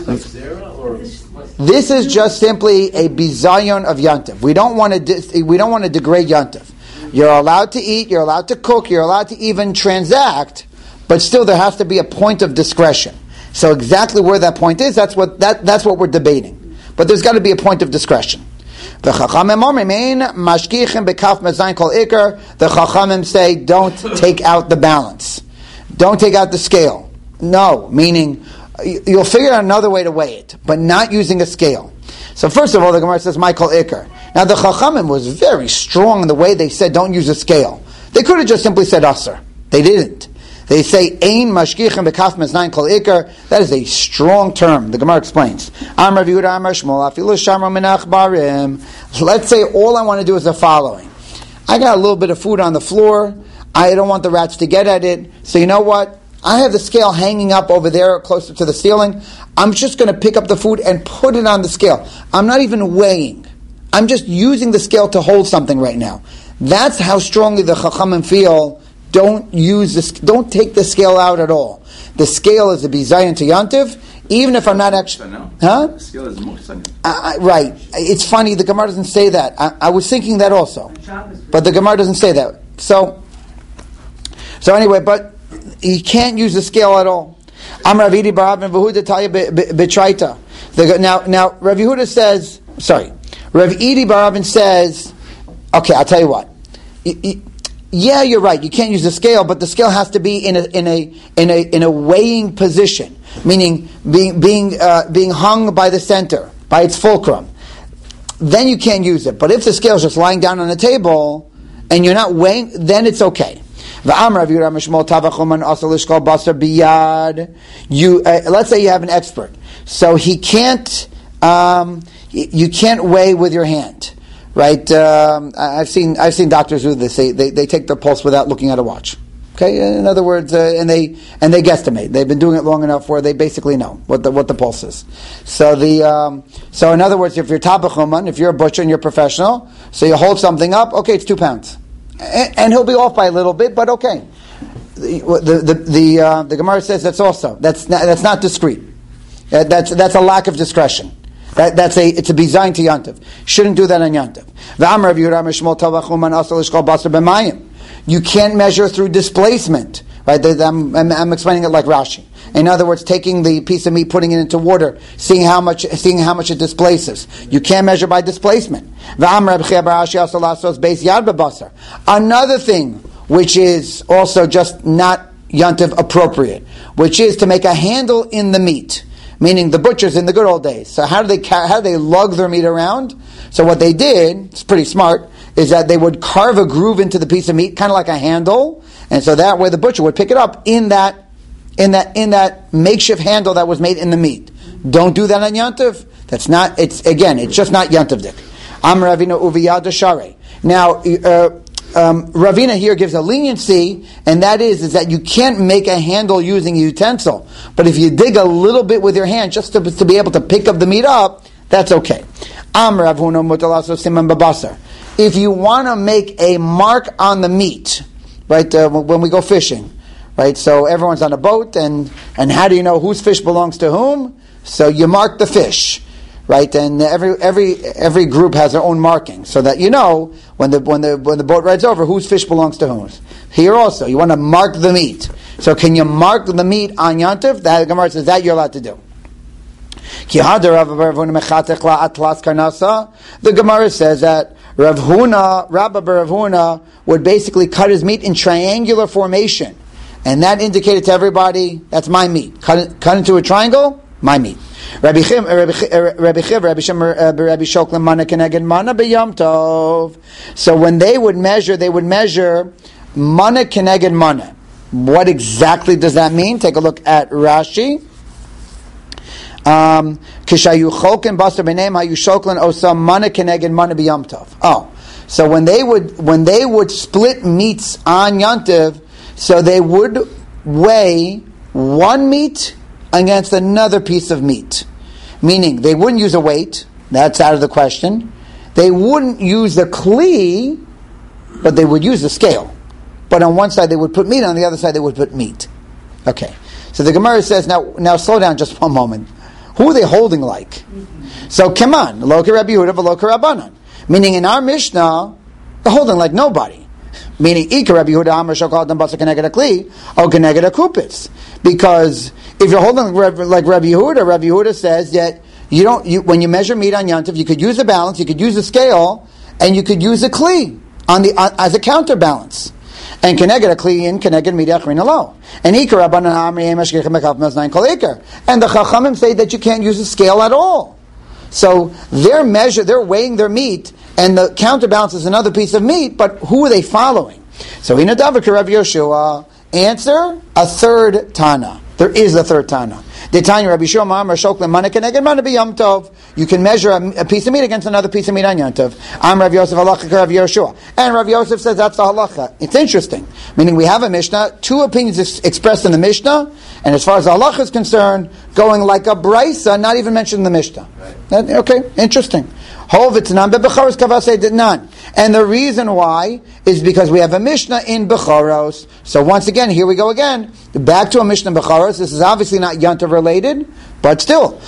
This is just simply a bizayon of Yontif. We don't want to dis- we don't want to degrade Yontif. You're allowed to eat. You're allowed to cook. You're allowed to even transact, but still there has to be a point of discretion. So exactly where that point is, that's what that that's what we're debating. But there's got to be a point of discretion. The Chachamim say, don't take out the balance. Don't take out the scale. No, meaning you'll figure out another way to weigh it, but not using a scale. So first of all, the Gemara says, Michael Iker. Now the Chachamim was very strong in the way they said, don't use a scale. They could have just simply said, Aser. They didn't. They say, Ein mashkichem bekaf meznayin kol ikar. That is a strong term. The Gemara explains. Amar v'Yehuda Amar Shmuel afilu shamro minach barim. Let's say all I want to do is the following. I got a little bit of food on the floor. I don't want the rats to get at it. So you know what? I have the scale hanging up over there closer to the ceiling. I'm just going to pick up the food and put it on the scale. I'm not even weighing. I'm just using the scale to hold something right now. That's how strongly the Chachamim feel. Don't use this. Don't take the scale out at all. The scale is a bizayon to Yontiv, even if I'm not actually. Huh? The scale is most. Uh, right. It's funny. The Gemara doesn't say that. I, I was thinking that also, but the Gemara doesn't say that. So, so anyway, but you can't use the scale at all. I'm Rav Idi Bar Avin v'Huda Talya b'Traita. Now, now Rav Yehuda says. Sorry, Rav Idi Bar Avin says. Okay, I'll tell you what. It, it, Yeah, you're right. You can't use the scale, but the scale has to be in a in a in a in a weighing position, meaning being being uh, being hung by the center, by its fulcrum. Then you can't use it. But if the scale is just lying down on the table and you're not weighing, then it's okay. You uh, let's say you have an expert, so he can't um, you can't weigh with your hand. right? Um, I- I've seen I've seen doctors do this. They, they they take their pulse without looking at a watch. Okay, in other words, uh, and they and they guesstimate. They've been doing it long enough where they basically know what the what the pulse is. So the um, so in other words, if you're tabachuman, if you're a butcher and you're professional, so you hold something up, okay, it's two pounds, and, and he'll be off by a little bit, but okay. The the the the, uh, the Gemara says that's also that's not, that's not discreet. That, that's that's a lack of discretion. That, that's a it's a design to yantiv. Shouldn't do that on yantiv. You can't measure through displacement, right? I'm, I'm, I'm explaining it like Rashi. In other words, taking the piece of meat, putting it into water, seeing how much, seeing how much it displaces. You can't measure by displacement. Another thing, which is also just not yantiv appropriate, which is to make a handle in the meat, meaning the butchers in the good old days. So how do they how do they lug their meat around? So what they did, it's pretty smart, is that they would carve a groove into the piece of meat, kind of like a handle, and so that way the butcher would pick it up in that in that in that makeshift handle that was made in the meat. Don't do that on yantiv. That's not. It's again. It's just not yantivdik. Am Ravina uviyad share. Now, uh, um, Ravina here gives a leniency, and that is is that you can't make a handle using a utensil. But if you dig a little bit with your hand, just to, to be able to pick up the meat up, that's okay. Am Ravuna mutalaso siman babasar. If you want to make a mark on the meat, right, uh, when we go fishing, right, so everyone's on a boat, and, and how do you know whose fish belongs to whom? So you mark the fish, right, and every every every group has their own marking, so that you know when the when the when the boat rides over whose fish belongs to whose. Here also, you want to mark the meat. So can you mark the meat on yantiv? That Gemara says that you're allowed to do. The Gemara says that Rav Huna, Rabba Bar Rav Huna, would basically cut his meat in triangular formation. And that indicated to everybody, that's my meat. Cut it, cut into a triangle, my meat. Rabbi Chiv, Rabbi Chiv, Rabbi Shem, Rabbi Shoklam, Mana Keneged Mana B'Yom Tov. So when they would measure, they would measure Mana Keneged Mana. What exactly does that mean? Take a look at Rashi. Um, oh, so when they would when they would split meats on yantiv, so they would weigh one meat against another piece of meat, meaning they wouldn't use a weight. That's out of the question. They wouldn't use the kli, but they would use the scale. But on one side they would put meat, on the other side they would put meat. Okay, so the Gemara says now. Now slow down just one moment. Who are they holding like? Mm-hmm. So, come on, lo ke Rabbi Yehuda v'lo ke Rabbanan. Meaning, in our Mishnah, they're holding like nobody. Meaning, Ika Rabbi Yehuda Amar Shokal Dan Basa Keneged Akli or Keneged Akupitz. Because if you're holding like Rabbi Yehuda, Rabbi Yehuda says that you don't. You, when you measure meat on yantiv, you could use a balance, you could use a scale, and you could use a kli on the on, as a counterbalance. And keneged a kli in keneged midah achrin alo. And ikar rabbanan amri emashkechem mekaf meznayin kol ikar. And the chachamim say that you can't use a scale at all. So they're measure, they're weighing their meat, and the counterbalance is another piece of meat. But who are they following? So in a davar Rav Yoshua, answer a third Tana. There is a third Tana. The Tanya Rabbi Shoma Amar Shoklim Mana Keneged Mana B'Yom Tov. You can measure a, a piece of meat against another piece of meat on Yom Tov. Am Rav Yosef Halacha Rav Yoshua. And Rav Yosef says that's the halacha. It's interesting. Meaning we have a Mishnah, two opinions ex- expressed in the Mishnah, and as far as the halacha is concerned, going like a brisa, not even mentioned in the Mishnah. Right. That, okay, interesting. And the reason why is because we have a Mishnah in Bechoros. So once again, here we go again. Back to a Mishnah in Bechoros. This is obviously not Yantav related, but still.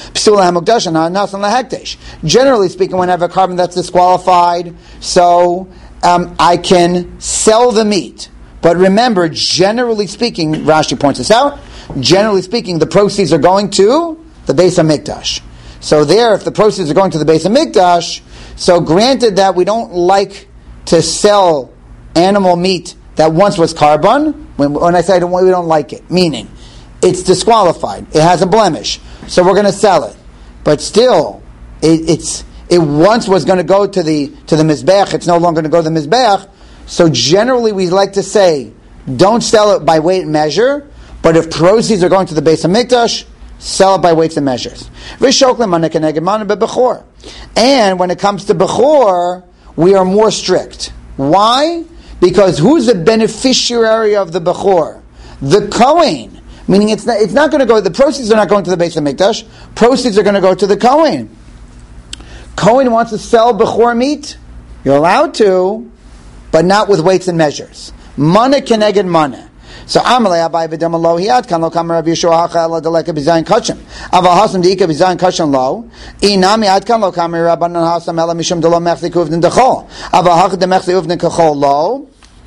Generally speaking, when I have a carbon that's disqualified, so um, I can sell the meat. But remember, generally speaking, Rashi points this out, generally speaking, the proceeds are going to the Beis HaMikdash. So there, if the proceeds are going to the Beis HaMikdash, so granted that we don't like to sell animal meat that once was carbon, when, when I say I don't, we don't like it, meaning it's disqualified, it has a blemish, so we're going to sell it. But still, it, it's it once was going to go to the to the Mizbeach, it's no longer going to go to the Mizbeach, so generally we like to say, don't sell it by weight and measure, but if proceeds are going to the Beis HaMikdash, sell it by weights and measures. And when it comes to Bechor, we are more strict. Why? Because who's the beneficiary of the Bechor? The Kohen. Meaning it's not, it's not going to go, the proceeds are not going to the Beis HaMikdash. Proceeds are going to go to the Kohen. Kohen wants to sell Bechor meat. You're allowed to, but not with weights and measures. Mana keneged mana. So Amalei Abai v'Dem Lo Hiad Kan Lo Kamar Rabbi Yeshua Hacha Ela Deleka B'Zayin Kachim Aval Hasam Deika B'Zayin Kachim Lo Inami Ad Kan Lo Kamar Rabbanan Hasam Ela Mishum Delo Mechzik Uvnin Dechol Aval Hacha De Mechzik Uvnin Kachol Lo.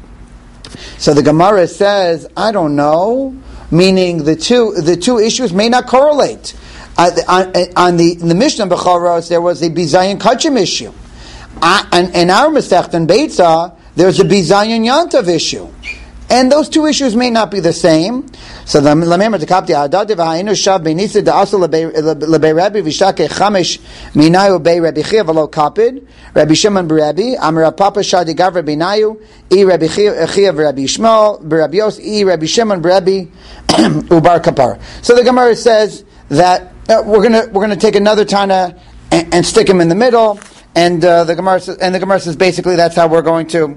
So the Gemara says, I don't know, meaning the two the two issues may not correlate. Uh, on, on the in the Mishnah Bechoros there was a B'Zayin Kachim issue. Uh, and in our Masechta in Beitza there's a B'Zayin Yantav issue. And those two issues may not be the same. So the Lamemar Tekapti Hadad v'Hainu Shav Beinisa Da'asel Lebei Rabbi V'Shake Chamesh Minayu Bei Rabbi Chia V'Lo Kapid Rabbi Shimon B'Rabbi Amar Papa Shadi Gav Rabbi Nayu I Rabbi Chia V'Rabbi Shmuel B'Rabbi Yos I Rabbi Shimon B'Rabbi Ubar Kapar. So the Gemara says that uh, we're gonna we're gonna take another Tana and, and stick him in the middle, and uh, the Gemara says, and the Gemara says basically that's how we're going to.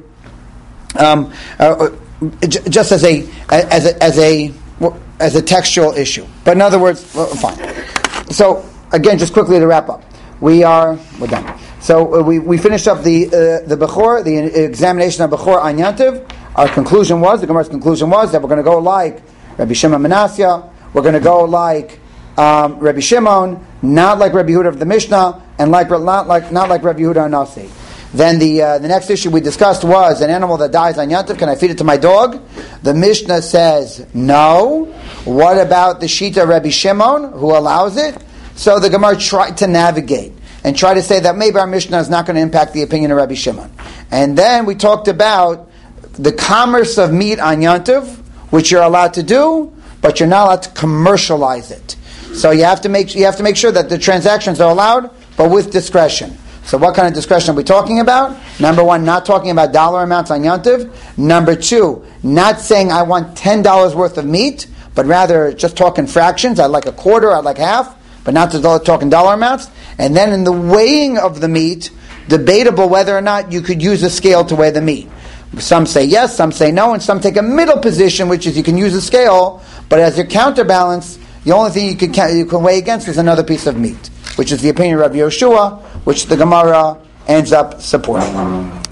Um, uh, just as a as a as a as a textual issue, but in other words, well, fine. So again, just quickly to wrap up, we are we're done. So uh, we we finished up the uh, the Bechor, the examination of Bechor on Yantiv. Our conclusion was the Gemara's conclusion was that we're going to go like Rabbi Shimon Manasseh, we're going to go like um, Rabbi Shimon, not like Rabbi Yehuda of the Mishnah, and like not like not like Rabbi Yehuda Anasi. Then the uh, the next issue we discussed was an animal that dies on Yantav. Can I feed it to my dog? The Mishnah says no. What about the Shita Rabbi Shimon who allows it? So the Gemara tried to navigate and try to say that maybe our Mishnah is not going to impact the opinion of Rabbi Shimon. And then we talked about the commerce of meat on Yantav, which you're allowed to do, but you're not allowed to commercialize it. So you have to make you have to make sure that the transactions are allowed, but with discretion. So what kind of discretion are we talking about? Number one, not talking about dollar amounts on Yantiv. Number two, not saying I want ten dollars worth of meat, but rather just talking fractions. I'd like a quarter, I'd like half, but not to talking dollar amounts. And then in the weighing of the meat, debatable whether or not you could use a scale to weigh the meat. Some say yes, some say no, and some take a middle position, which is you can use a scale, but as your counterbalance, the only thing you can, you can weigh against is another piece of meat, which is the opinion of Rabbi Yoshua, which the Gemara ends up supporting.